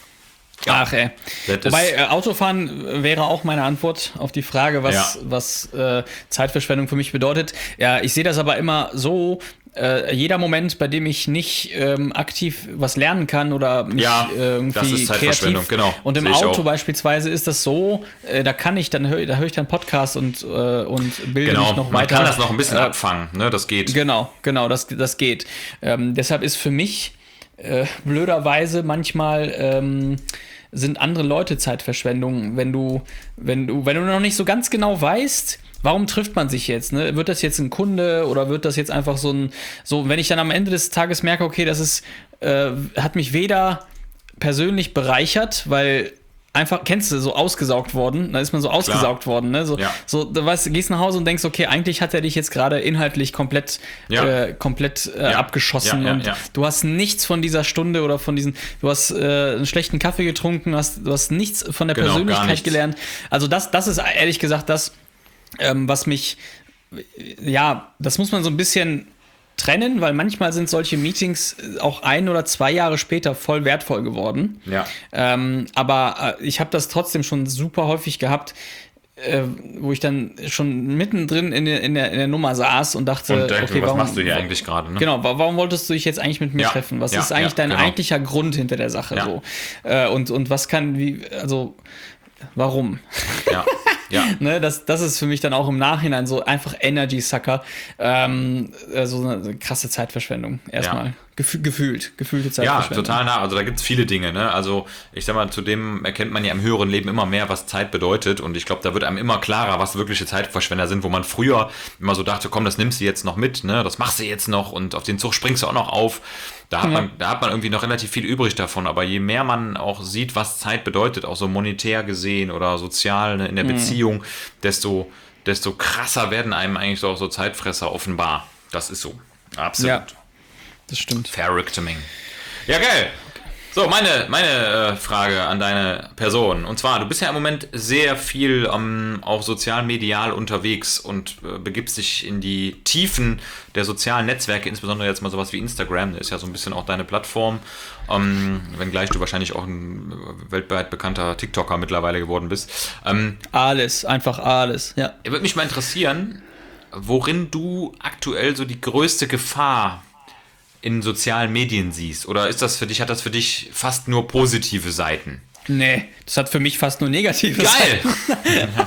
Ja. ach ey. Das Wobei, ist- äh, Autofahren wäre auch meine Antwort auf die Frage, was, Ja. was äh, Zeitverschwendung für mich bedeutet. Ja, ich sehe das aber immer so, äh, jeder Moment, bei dem ich nicht ähm, aktiv was lernen kann oder mich Ja, äh, irgendwie das ist Zeitverschwendung, kreativ. genau. Und im Sehe ich Auto auch. beispielsweise ist das so, äh, da kann ich dann, hör, da höre ich dann Podcast und, äh, und bilde Genau, mich noch man weiter. kann das noch ein bisschen äh, abfangen, ne? Das geht. Genau, genau, das, das geht. Ähm, deshalb ist für mich äh, blöderweise manchmal ähm, sind andere Leute Zeitverschwendung, wenn du, wenn du, wenn du noch nicht so ganz genau weißt, warum trifft man sich jetzt? Ne? Wird das jetzt ein Kunde oder wird das jetzt einfach so ein, so, wenn ich dann am Ende des Tages merke, okay, das ist, äh, hat mich weder persönlich bereichert, weil einfach, kennst du, so ausgesaugt worden, da ist man so ausgesaugt worden, ne? So, Ja. so du weißt, gehst nach Hause und denkst, okay, eigentlich hat er dich jetzt gerade inhaltlich komplett, Ja. äh, komplett äh, Ja. abgeschossen Ja, ja, und ja. du hast nichts von dieser Stunde oder von diesen, du hast äh, einen schlechten Kaffee getrunken, du hast, du hast nichts von der Genau, gar Persönlichkeit nichts. gelernt. Also das, das ist ehrlich gesagt das, ähm, was mich, ja, das muss man so ein bisschen trennen, weil manchmal sind solche Meetings auch ein oder zwei Jahre später voll wertvoll geworden. Ja. Ähm, aber äh, ich habe das trotzdem schon super häufig gehabt, äh, wo ich dann schon mittendrin in der, in der, in der Nummer saß und dachte, Und denke, okay, was warum, machst du hier eigentlich gerade? Ne? Genau, wa- warum wolltest du dich jetzt eigentlich mit mir Ja, treffen? Was ja, ist eigentlich ja, dein genau. eigentlicher Grund hinter der Sache? Ja. So? Äh, und, und was kann, wie, also, warum? Ja. Ja. Ne, das, das ist für mich dann auch im Nachhinein so einfach Energy-Sucker. Ähm, äh, so eine krasse Zeitverschwendung. Erstmal. Ja. Gefühl, gefühlt. Gefühlte Ja, Zeitverschwendung. total nah. Also da gibt es viele Dinge. Ne? Also ich sag mal, zudem erkennt man ja im höheren Leben immer mehr, was Zeit bedeutet. Und ich glaube, da wird einem immer klarer, was wirkliche Zeitverschwender sind, wo man früher immer so dachte, komm, das nimmst du jetzt noch mit, ne? Das machst du jetzt noch und auf den Zug springst du auch noch auf. Da hat, Ja. man, da hat man irgendwie noch relativ viel übrig davon. Aber je mehr man auch sieht, was Zeit bedeutet, auch so monetär gesehen oder sozial, ne, in der Mhm. Beziehung, desto, desto krasser werden einem eigentlich so auch so Zeitfresser offenbar. Das ist so. Absolut. Ja, das stimmt. Verrückteming. Ja, geil. So, meine, meine äh, Frage an deine Person. Und zwar, du bist ja im Moment sehr viel ähm, auch sozial-medial unterwegs und äh, begibst dich in die Tiefen der sozialen Netzwerke, insbesondere jetzt mal sowas wie Instagram. Das ist ja so ein bisschen auch deine Plattform. Ähm, wenngleich du wahrscheinlich auch ein äh, weltweit bekannter TikToker mittlerweile geworden bist. Ähm, Alles, einfach alles. Ja. würde mich mal interessieren, worin du aktuell so die größte Gefahr in sozialen Medien siehst. Oder ist das für dich, hat das für dich fast nur positive Seiten? Nee, das hat für mich fast nur negative Geil! Seiten.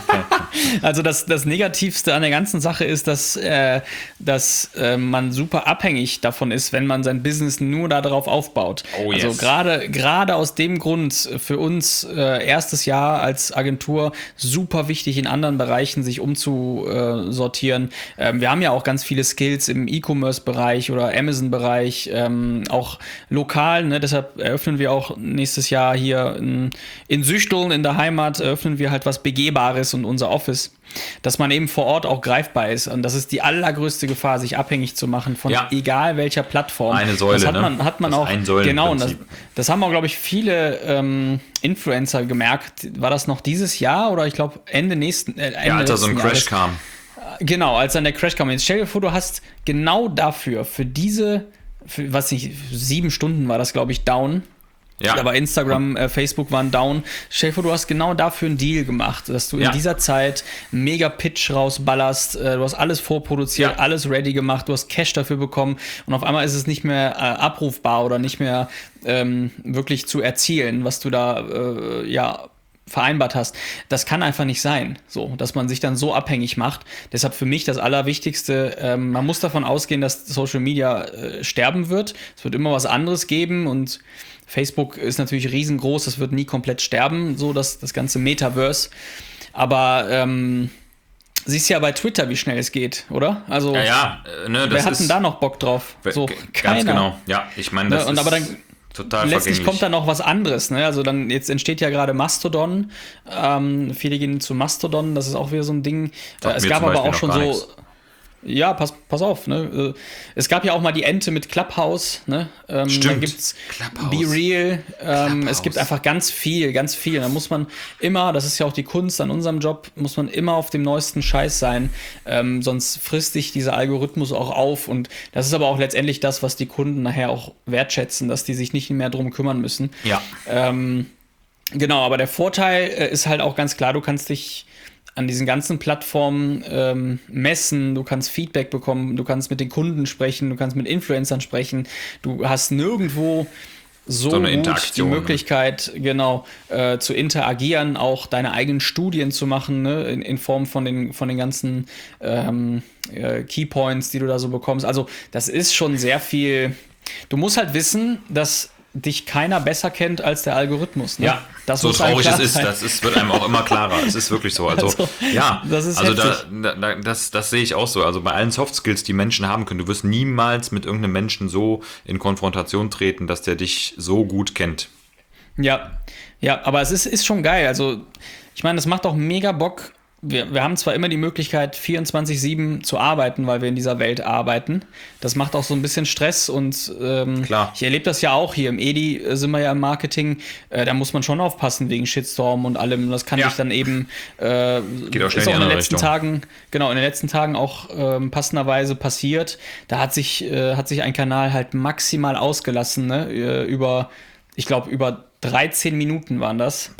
Also das, das Negativste an der ganzen Sache ist, dass, äh, dass äh, man super abhängig davon ist, wenn man sein Business nur darauf aufbaut. Oh, yes. Also gerade gerade aus dem Grund für uns äh, erstes Jahr als Agentur super wichtig, in anderen Bereichen sich umzusortieren. Ähm, wir haben ja auch ganz viele Skills im E-Commerce-Bereich oder Amazon-Bereich, ähm, auch lokal. Ne? Deshalb eröffnen wir auch nächstes Jahr hier in, in Süchteln in der Heimat, eröffnen wir halt was Begehbares und unser Office, dass man eben vor Ort auch greifbar ist. Und das ist die allergrößte Gefahr, sich abhängig zu machen von Ja. egal welcher Plattform. Eine Säule, das hat ne? man, hat man Das auch. Ein-Säulen-Prinzip. Genau, und das, das haben auch, glaube ich, viele ähm, Influencer gemerkt. War das noch dieses Jahr oder ich glaube Ende nächsten äh, Ende Ja, als da so ein letzten Crash Jahres. kam. Genau, als dann der Crash kam. Jetzt stell dir vor, du hast genau dafür, für diese, für, was nicht, sieben Stunden war das, glaube ich, down. Ja. Aber Instagram, äh, Facebook waren down. Stell dir vor, du hast genau dafür einen Deal gemacht, dass du Ja. in dieser Zeit einen mega Pitch rausballerst, äh, du hast alles vorproduziert, Ja. alles ready gemacht, du hast Cash dafür bekommen und auf einmal ist es nicht mehr äh, abrufbar oder nicht mehr ähm, wirklich zu erzielen, was du da äh, ja vereinbart hast. Das kann einfach nicht sein, so, dass man sich dann so abhängig macht. Deshalb für mich das Allerwichtigste, ähm, man muss davon ausgehen, dass Social Media äh, sterben wird. Es wird immer was anderes geben und Facebook ist natürlich riesengroß, das wird nie komplett sterben, so das, das ganze Metaverse. Aber ähm, siehst ja bei Twitter, wie schnell es geht, oder? Also, Ja, ja, äh, ne, wer das hat ist denn da noch Bock drauf? So, g- keiner. Ganz genau. Ja, ich meine, das Ne, und ist aber dann total Letztlich vergänglich. kommt dann noch was anderes, ne? Also dann, jetzt entsteht ja gerade Mastodon. Ähm, viele gehen zu Mastodon, das ist auch wieder so ein Ding. Sagt Äh, es mir gab zum aber Beispiel auch noch schon gar so. nichts. Ja, pass, pass auf, ne? Äh, Es gab ja auch mal die Ente mit Clubhouse, ne? Ähm, Stimmt. Dann gibt's Clubhouse. Be Real. Ähm, es gibt Clubhouse. einfach ganz viel, ganz viel. Da muss man immer, das ist ja auch die Kunst an unserem Job, muss man immer auf dem neuesten Scheiß sein. Ähm, sonst frisst sich dieser Algorithmus auch auf. Und das ist aber auch letztendlich das, was die Kunden nachher auch wertschätzen, dass die sich nicht mehr drum kümmern müssen. Ja. Ähm, genau, aber der Vorteil äh, ist halt auch ganz klar, du kannst dich an diesen ganzen Plattformen ähm, messen, du kannst Feedback bekommen, du kannst mit den Kunden sprechen, du kannst mit Influencern sprechen, du hast nirgendwo so, So eine gut die Interaktion, ne? Möglichkeit, genau, äh, zu interagieren, auch deine eigenen Studien zu machen, ne, in, in Form von den, von den ganzen ähm, äh, Keypoints, die du da so bekommst. Also das ist schon sehr viel. Du musst halt wissen, dass dich keiner besser kennt als der Algorithmus. Ne? Ja, das so muss einem traurig klar es ist, sein. das ist, wird einem auch immer klarer. Es ist wirklich so. Also, Also, ja, das ist also da, heftig. da, das, das sehe ich auch so. Also bei allen Soft Skills, die Menschen haben können, du wirst niemals mit irgendeinem Menschen so in Konfrontation treten, dass der dich so gut kennt. Ja, ja, aber es ist, ist schon geil. Also, ich meine, es macht auch mega Bock. Wir, wir haben zwar immer die Möglichkeit, vierundzwanzig sieben zu arbeiten, weil wir in dieser Welt arbeiten. Das macht auch so ein bisschen Stress und ähm, Klar. ich erlebe das ja auch hier im Edi, äh, sind wir ja im Marketing. Äh, da muss man schon aufpassen wegen Shitstorm und allem. Das kann Ja. sich dann eben äh, Geht auch schnell ist in auch die in den andere letzten Richtung. Tagen, genau, in den letzten Tagen auch ähm, passenderweise passiert. Da hat sich, äh, hat sich ein Kanal halt maximal ausgelassen, ne? Äh, über, ich glaube, über dreizehn Minuten waren das.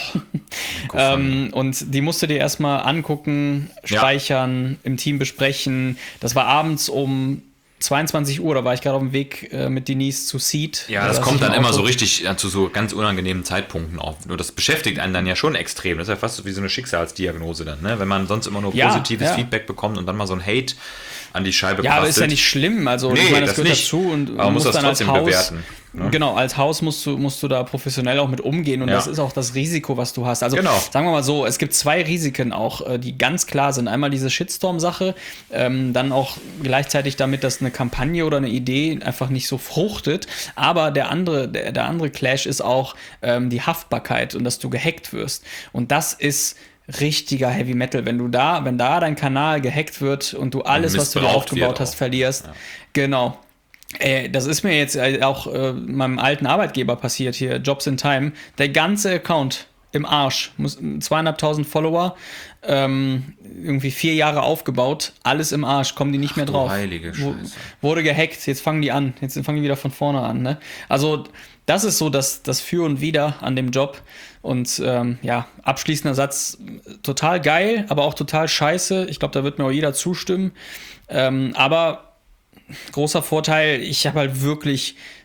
ähm, und die musst du dir erstmal angucken, Ja. speichern, im Team besprechen. Das war abends um zweiundzwanzig Uhr, da war ich gerade auf dem Weg äh, mit Denise zu Seed. Ja, Da das saß kommt ich im dann immer Auto. so richtig äh, zu so ganz unangenehmen Zeitpunkten auf. Nur das beschäftigt einen dann ja schon extrem. Das ist ja fast so wie so eine Schicksalsdiagnose dann, ne? Wenn man sonst immer nur Ja, positives ja. Feedback bekommt und dann mal so ein Hate an die Scheibe Ja, aber ist ja bastelt. nicht schlimm. Also, Nee, ich meine, das, das gehört nicht. dazu und Aber man muss das dann als trotzdem Haus, bewerten, ne? Genau, als Haus musst du, musst du da professionell auch mit umgehen und Ja. das ist auch das Risiko, was du hast. Also, Genau. sagen wir mal so, es gibt zwei Risiken auch, äh, die ganz klar sind. Einmal diese Shitstorm-Sache, ähm, dann auch gleichzeitig damit, dass eine Kampagne oder eine Idee einfach nicht so fruchtet. Aber der andere, der, der andere Clash ist auch ähm, die Haftbarkeit und dass du gehackt wirst. Und das ist richtiger Heavy Metal, wenn du da, wenn da dein Kanal gehackt wird und du alles, was du dir missbraucht aufgebaut wird hast, auch. verlierst. Genau. Ey, das ist mir jetzt auch äh, meinem alten Arbeitgeber passiert hier, Jobs in Time. Der ganze Account im Arsch, muss, zweieinhalbtausend Follower, ähm, irgendwie vier Jahre aufgebaut, alles im Arsch, kommen die nicht mehr du drauf. heilige Wo- Scheiße. Wurde gehackt, jetzt fangen die an, jetzt fangen die wieder von vorne an. Ne? Also das ist so das, das Für und Wider an dem Job. Und ähm, ja, abschließender Satz, total geil, aber auch total scheiße. Ich glaube, da wird mir auch jeder zustimmen. Ähm, aber großer Vorteil, ich habe halt wirklich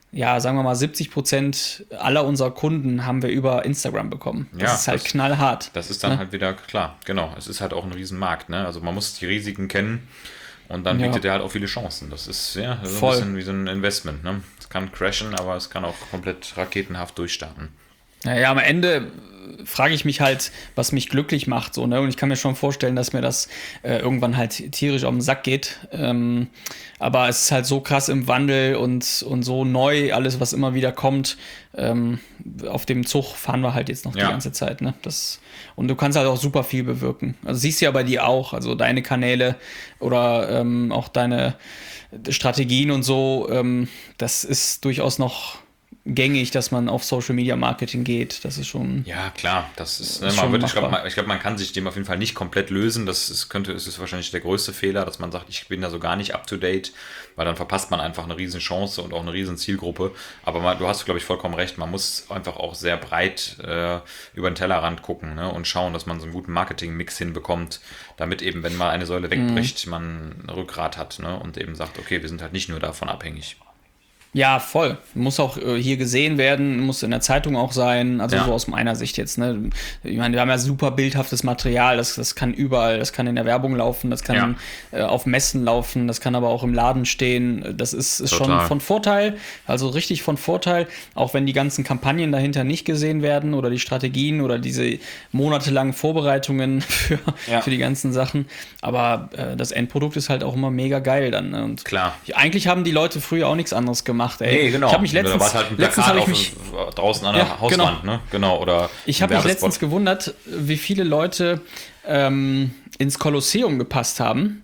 ja, sagen wir mal, siebzig Prozent aller unserer Kunden haben wir über Instagram bekommen. Das Ja, ist halt das- knallhart. Das ist dann Ne? halt wieder klar, genau. Es ist halt auch ein Riesenmarkt, ne? Also man muss die Risiken kennen und dann Ja. bietet er halt auch viele Chancen. Das ist ja so Voll. ein bisschen wie so ein Investment, ne? Es kann crashen, aber es kann auch komplett raketenhaft durchstarten. Naja, am Ende frage ich mich halt, was mich glücklich macht. So, ne? Und ich kann mir schon vorstellen, dass mir das äh, irgendwann halt tierisch auf den Sack geht. Ähm, aber es ist halt so krass im Wandel und, und so neu, alles, was immer wieder kommt. Ähm, auf dem Zug fahren wir halt jetzt noch Ja. die ganze Zeit. Ne? Das, und du kannst halt auch super viel bewirken. Also siehst du ja bei dir auch, also deine Kanäle oder ähm, auch deine Strategien und so, ähm, das ist durchaus noch gängig, dass man auf Social Media Marketing geht. Das ist schon. Ja, klar, das ist, ne, Ist man schon wird, ich glaube, machbar. man, ich glaub, man kann sich dem auf jeden Fall nicht komplett lösen. Das ist, könnte, ist es wahrscheinlich der größte Fehler, dass man sagt, ich bin da so gar nicht up to date, weil dann verpasst man einfach eine riesen Chance und auch eine riesen Zielgruppe. Aber man, du hast, glaube ich, vollkommen recht, man muss einfach auch sehr breit äh, über den Tellerrand gucken, ne, und schauen, dass man so einen guten Marketing-Mix hinbekommt, damit eben, wenn mal eine Säule wegbricht, man ein Rückgrat hat, ne, und eben sagt, okay, wir sind halt nicht nur davon abhängig. Ja, voll. Muss auch äh, hier gesehen werden, muss in der Zeitung auch sein. Also Ja. so aus meiner Sicht jetzt. Ne? Ich meine, wir haben ja super bildhaftes Material. Das, das kann überall. Das kann in der Werbung laufen. Das kann äh, auf Messen laufen. Das kann aber auch im Laden stehen. Das ist, ist schon Total. von Vorteil. Also richtig von Vorteil. Auch wenn die ganzen Kampagnen dahinter nicht gesehen werden oder die Strategien oder diese monatelangen Vorbereitungen für, Ja. für die ganzen Sachen. Aber äh, das Endprodukt ist halt auch immer mega geil dann. Ne? Und Klar. eigentlich haben die Leute früher auch nichts anderes gemacht. Ey. Nee, genau. Ich habe mich Da letztens, war halt ein letztens Plakat habe ich auf, mich, draußen an der Ja, Hauswand, ne? Genau, oder ich ein habe mich Werbespot. letztens gewundert, wie viele Leute ähm, ins Kolosseum gepasst haben.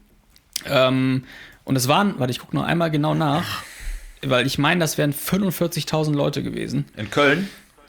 Ähm, und es waren, warte, ich gucke noch einmal genau nach, weil ich meine, das wären fünfundvierzigtausend Leute gewesen. In Köln?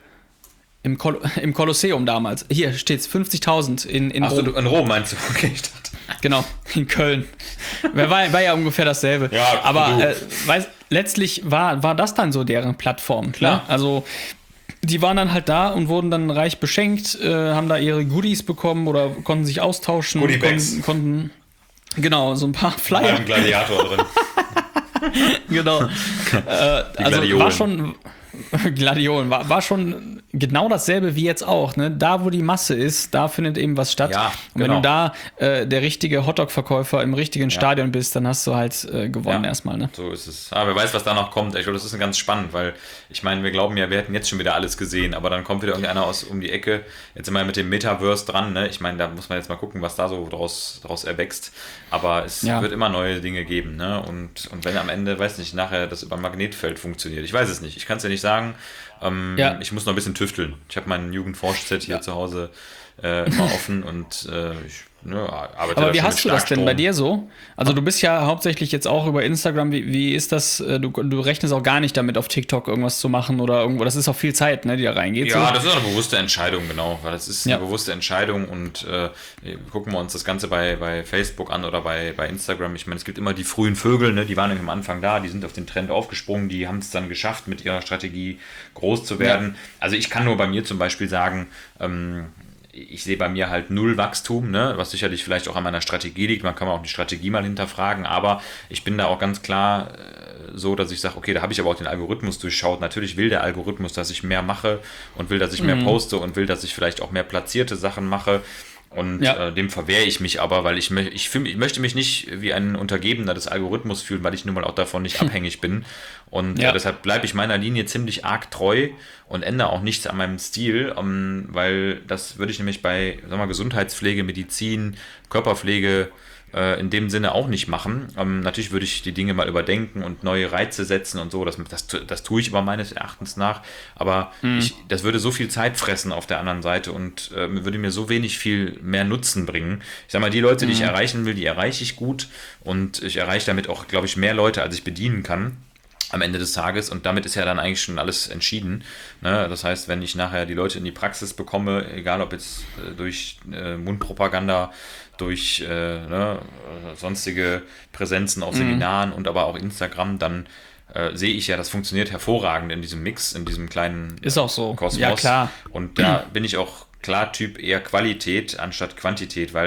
Im, Kol im Kolosseum damals. Hier steht's, fünfzigtausend in, in Achso, Rom. in Rom meinst du? Okay, ich dachte. Genau, in Köln. war, war ja ungefähr dasselbe. Ja, aber du. äh, weiß, letztlich war, war das dann so deren Plattform. Klar. Ne? Also die waren dann halt da und wurden dann reich beschenkt, äh, haben da ihre Goodies bekommen oder konnten sich austauschen. Goodiebags. Konnten, konnten, genau, so ein paar Flyer. Ein Gladiator drin. Genau. äh, also Gladiolen. war schon Gladiolen, war, war schon genau dasselbe wie jetzt auch. Ne? Da, wo die Masse ist, da findet eben was statt. Ja, und wenn genau. du da äh, der richtige Hotdog-Verkäufer im richtigen Stadion bist, dann hast du halt äh, gewonnen Ja. erstmal. Ne? So ist es. Aber wer weiß, was da noch kommt. Ich glaube, das ist ganz spannend, weil ich meine, wir glauben ja, wir hätten jetzt schon wieder alles gesehen, aber dann kommt wieder irgendeiner aus um die Ecke. Jetzt sind wir mit dem Metaverse dran. Ne? Ich meine, da muss man jetzt mal gucken, was da so draus, draus erwächst. Aber es Ja. wird immer neue Dinge geben. Ne? Und, und wenn am Ende, weiß nicht, nachher das über ein Magnetfeld funktioniert. Ich weiß es nicht. Ich kann es ja nicht sagen. Ähm, Ja. Ich muss noch ein bisschen tüfteln. Ich habe mein Jugendforsch-Set hier zu Hause äh, immer offen und äh, ich ne, arbeite Aber da wie schon hast mit du das denn bei Starkstrom. dir so? Also du bist ja hauptsächlich jetzt auch über Instagram. Wie, wie ist das? äh, Du, du rechnest auch gar nicht damit, auf TikTok irgendwas zu machen oder irgendwo. Das ist auch viel Zeit, ne, die da reingeht. Ja, so. das ist eine bewusste Entscheidung, genau, weil das ist Ja. eine bewusste Entscheidung und äh, gucken wir uns das Ganze bei, bei Facebook an oder bei, bei Instagram. Ich meine, es gibt immer die frühen Vögel, ne, die waren nämlich am Anfang da, die sind auf den Trend aufgesprungen, die haben es dann geschafft, mit ihrer Strategie groß zu werden. Also ich kann nur bei mir zum Beispiel sagen, ähm, ich sehe bei mir halt null Wachstum, ne, was sicherlich vielleicht auch an meiner Strategie liegt. Man kann auch die Strategie mal hinterfragen, aber ich bin da auch ganz klar äh, so, dass ich sage, okay, da habe ich aber auch den Algorithmus durchschaut. Natürlich will der Algorithmus, dass ich mehr mache und will, dass ich mehr poste und will, dass ich vielleicht auch mehr platzierte Sachen mache. Und Ja. äh, dem verwehre ich mich aber, weil ich, mö- ich, fühl, ich möchte mich nicht wie ein Untergebener des Algorithmus fühlen, weil ich nun mal auch davon nicht abhängig bin. Und Ja. äh, deshalb bleibe ich meiner Linie ziemlich arg treu und ändere auch nichts an meinem Stil, ähm, weil das würde ich nämlich bei sag mal, Gesundheitspflege, Medizin, Körperpflege äh, in dem Sinne auch nicht machen. Ähm, natürlich würde ich die Dinge mal überdenken und neue Reize setzen und so. Das, das, das tue ich aber meines Erachtens nach. Aber ich, das würde so viel Zeit fressen auf der anderen Seite und äh, würde mir so wenig viel mehr Nutzen bringen. Ich sag mal, die Leute, die ich erreichen will, die erreiche ich gut und ich erreiche damit auch, glaube ich, mehr Leute, als ich bedienen kann am Ende des Tages und damit ist ja dann eigentlich schon alles entschieden. Ne? Das heißt, wenn ich nachher die Leute in die Praxis bekomme, egal ob jetzt äh, durch äh, Mundpropaganda, durch äh, ne, äh, sonstige Präsenzen auf Seminaren und aber auch Instagram, dann äh, sehe ich ja, das funktioniert hervorragend in diesem Mix, in diesem kleinen Ist auch so. Kosmos. Ja, klar. Und da bin ich auch klar Typ eher Qualität anstatt Quantität, weil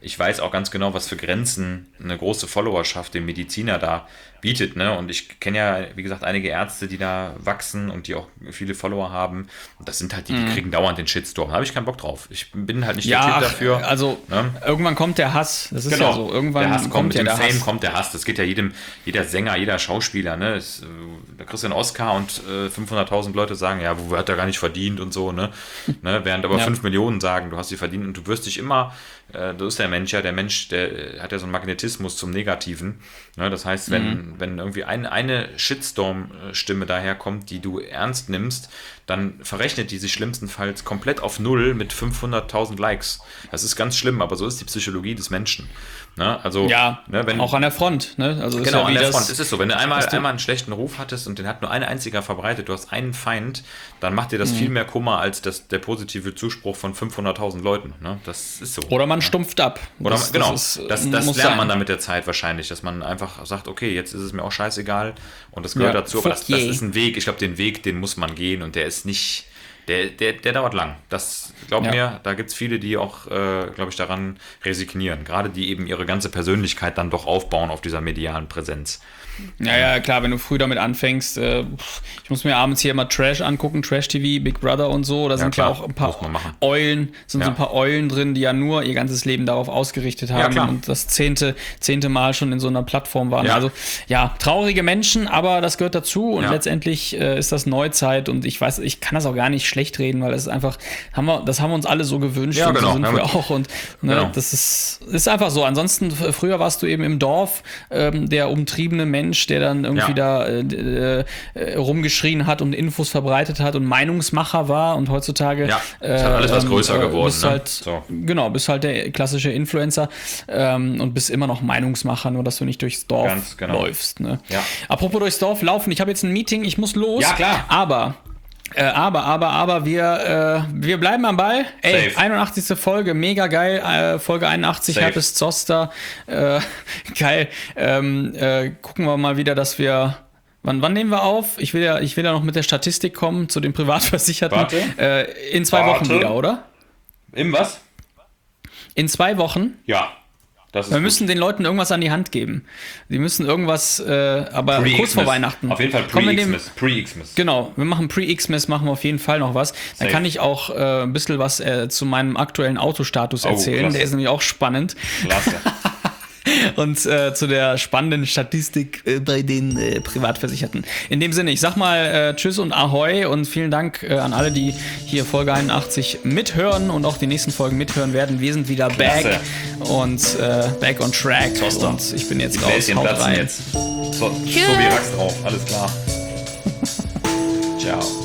ich weiß auch ganz genau, was für Grenzen eine große Followerschaft dem Mediziner da bietet, ne? Und ich kenne ja, wie gesagt, einige Ärzte, die da wachsen und die auch viele Follower haben. Und das sind halt die, die kriegen dauernd den Shitstorm. Da habe ich keinen Bock drauf. Ich bin halt nicht Ja, der Typ ach, dafür. also ne? Irgendwann kommt der Hass. Das ist Genau, ja so. Irgendwann der Hass kommt, kommt mit ja dem der Fame Hass. kommt der Hass. Das geht ja jedem, jeder Sänger, jeder Schauspieler, ne? Es, äh, da kriegst du einen Oscar und äh, fünfhunderttausend Leute sagen, ja, wo hat er gar nicht verdient und so, ne? ne? Während aber Ja. fünf Millionen sagen, du hast sie verdient und du wirst dich immer, äh, du ist der Mensch ja, der Mensch, der äh, hat ja so einen Magnetismus zum Negativen. Ne? Das heißt, wenn, Mhm. wenn irgendwie ein, eine Shitstorm-Stimme daherkommt, die du ernst nimmst, dann verrechnet die sich schlimmstenfalls komplett auf Null mit fünfhunderttausend Likes. Das ist ganz schlimm, aber so ist die Psychologie des Menschen. Ne? Also, Ja, ne, wenn, auch an der Front. Ne? Also ist Genau, ja wie an der das, Front ist es so. Wenn du einmal, du- einmal einen schlechten Ruf hattest und den hat nur ein einziger verbreitet, du hast einen Feind, dann macht dir Mhm. das viel mehr Kummer als das, der positive Zuspruch von fünfhunderttausend Leuten. Ne? Das ist so. Oder man stumpft ab. Oder das, genau, das, ist, das, das muss lernt sein. man dann mit der Zeit wahrscheinlich, dass man einfach sagt, okay, jetzt ist es mir auch scheißegal und das gehört Ja, dazu, aber das, fuck das yeah. ist ein Weg, ich glaube, den Weg, den muss man gehen und der ist nicht, der, der, der dauert lang. Das, glaub Ja. mir, da gibt es viele, die auch, äh, glaube ich, daran resignieren, gerade die eben ihre ganze Persönlichkeit dann doch aufbauen auf dieser medialen Präsenz. Ja, ja, klar, wenn du früh damit anfängst, äh, ich muss mir abends hier immer Trash angucken, Trash-T V, Big Brother und so, da sind klar, ja auch ein paar muss man machen. Eulen, sind Ja. so ein paar Eulen drin, die ja nur ihr ganzes Leben darauf ausgerichtet haben klar. und das zehnte, zehnte Mal schon in so einer Plattform waren. Ja. Also ja, traurige Menschen, aber das gehört dazu und Ja. letztendlich äh, ist das Neuzeit und ich weiß, ich kann das auch gar nicht schlecht reden, weil das ist einfach, haben wir, das haben wir uns alle so gewünscht Ja, und genau. so sind Ja, wir mit- auch und ne, Genau. das ist, ist einfach so. Ansonsten, f- früher warst du eben im Dorf ähm, der umtriebene Mensch, der dann irgendwie Ja. da äh, äh, äh, rumgeschrien hat und Infos verbreitet hat und Meinungsmacher war und heutzutage Ja, ist halt alles was größer geworden, bist ne? halt, So. genau, bist halt der klassische Influencer ähm, und bist immer noch Meinungsmacher, nur dass du nicht durchs Dorf Ganz genau. läufst. Ne? Ja. Apropos durchs Dorf laufen, ich habe jetzt ein Meeting, ich muss los. Ja, klar. Aber Äh, aber, aber, aber, wir, äh, wir bleiben am Ball. Ey, Safe. einundachtzigste Folge, mega geil. Äh, Folge einundachtzig, Safe. Herpes Zoster. Äh, geil. Ähm, äh, gucken wir mal wieder, dass wir. Wann, wann nehmen wir auf? Ich will, ja, ich will ja noch mit der Statistik kommen zu den Privatversicherten. Warte. Äh, in zwei Warte. Wochen wieder, oder? Im was? In zwei Wochen. Ja. Das ist Wir gut. müssen den Leuten irgendwas an die Hand geben. Die müssen irgendwas, äh, aber kurz vor Pre-Xmas. Weihnachten. Auf jeden Fall Kommen wir dem- Pre-Xmas. Pre-Xmas. Genau, wir machen Pre-Xmas, machen wir auf jeden Fall noch was. Dann Safe. kann ich auch äh, ein bisschen was äh, zu meinem aktuellen Autostatus Oh, erzählen. klasse. Der ist nämlich auch spannend. Klasse. Und äh, zu der spannenden Statistik äh, bei den äh, Privatversicherten. In dem Sinne, ich sag mal äh, Tschüss und Ahoi und vielen Dank äh, an alle, die hier Folge einundachtzig mithören und auch die nächsten Folgen mithören werden. Wir sind wieder back Klasse. und äh, back on track. Zoster. Und ich bin jetzt Die raus. Bläschen Haut platzen rein. jetzt. So, so wie Wachs drauf. Alles klar. Ciao.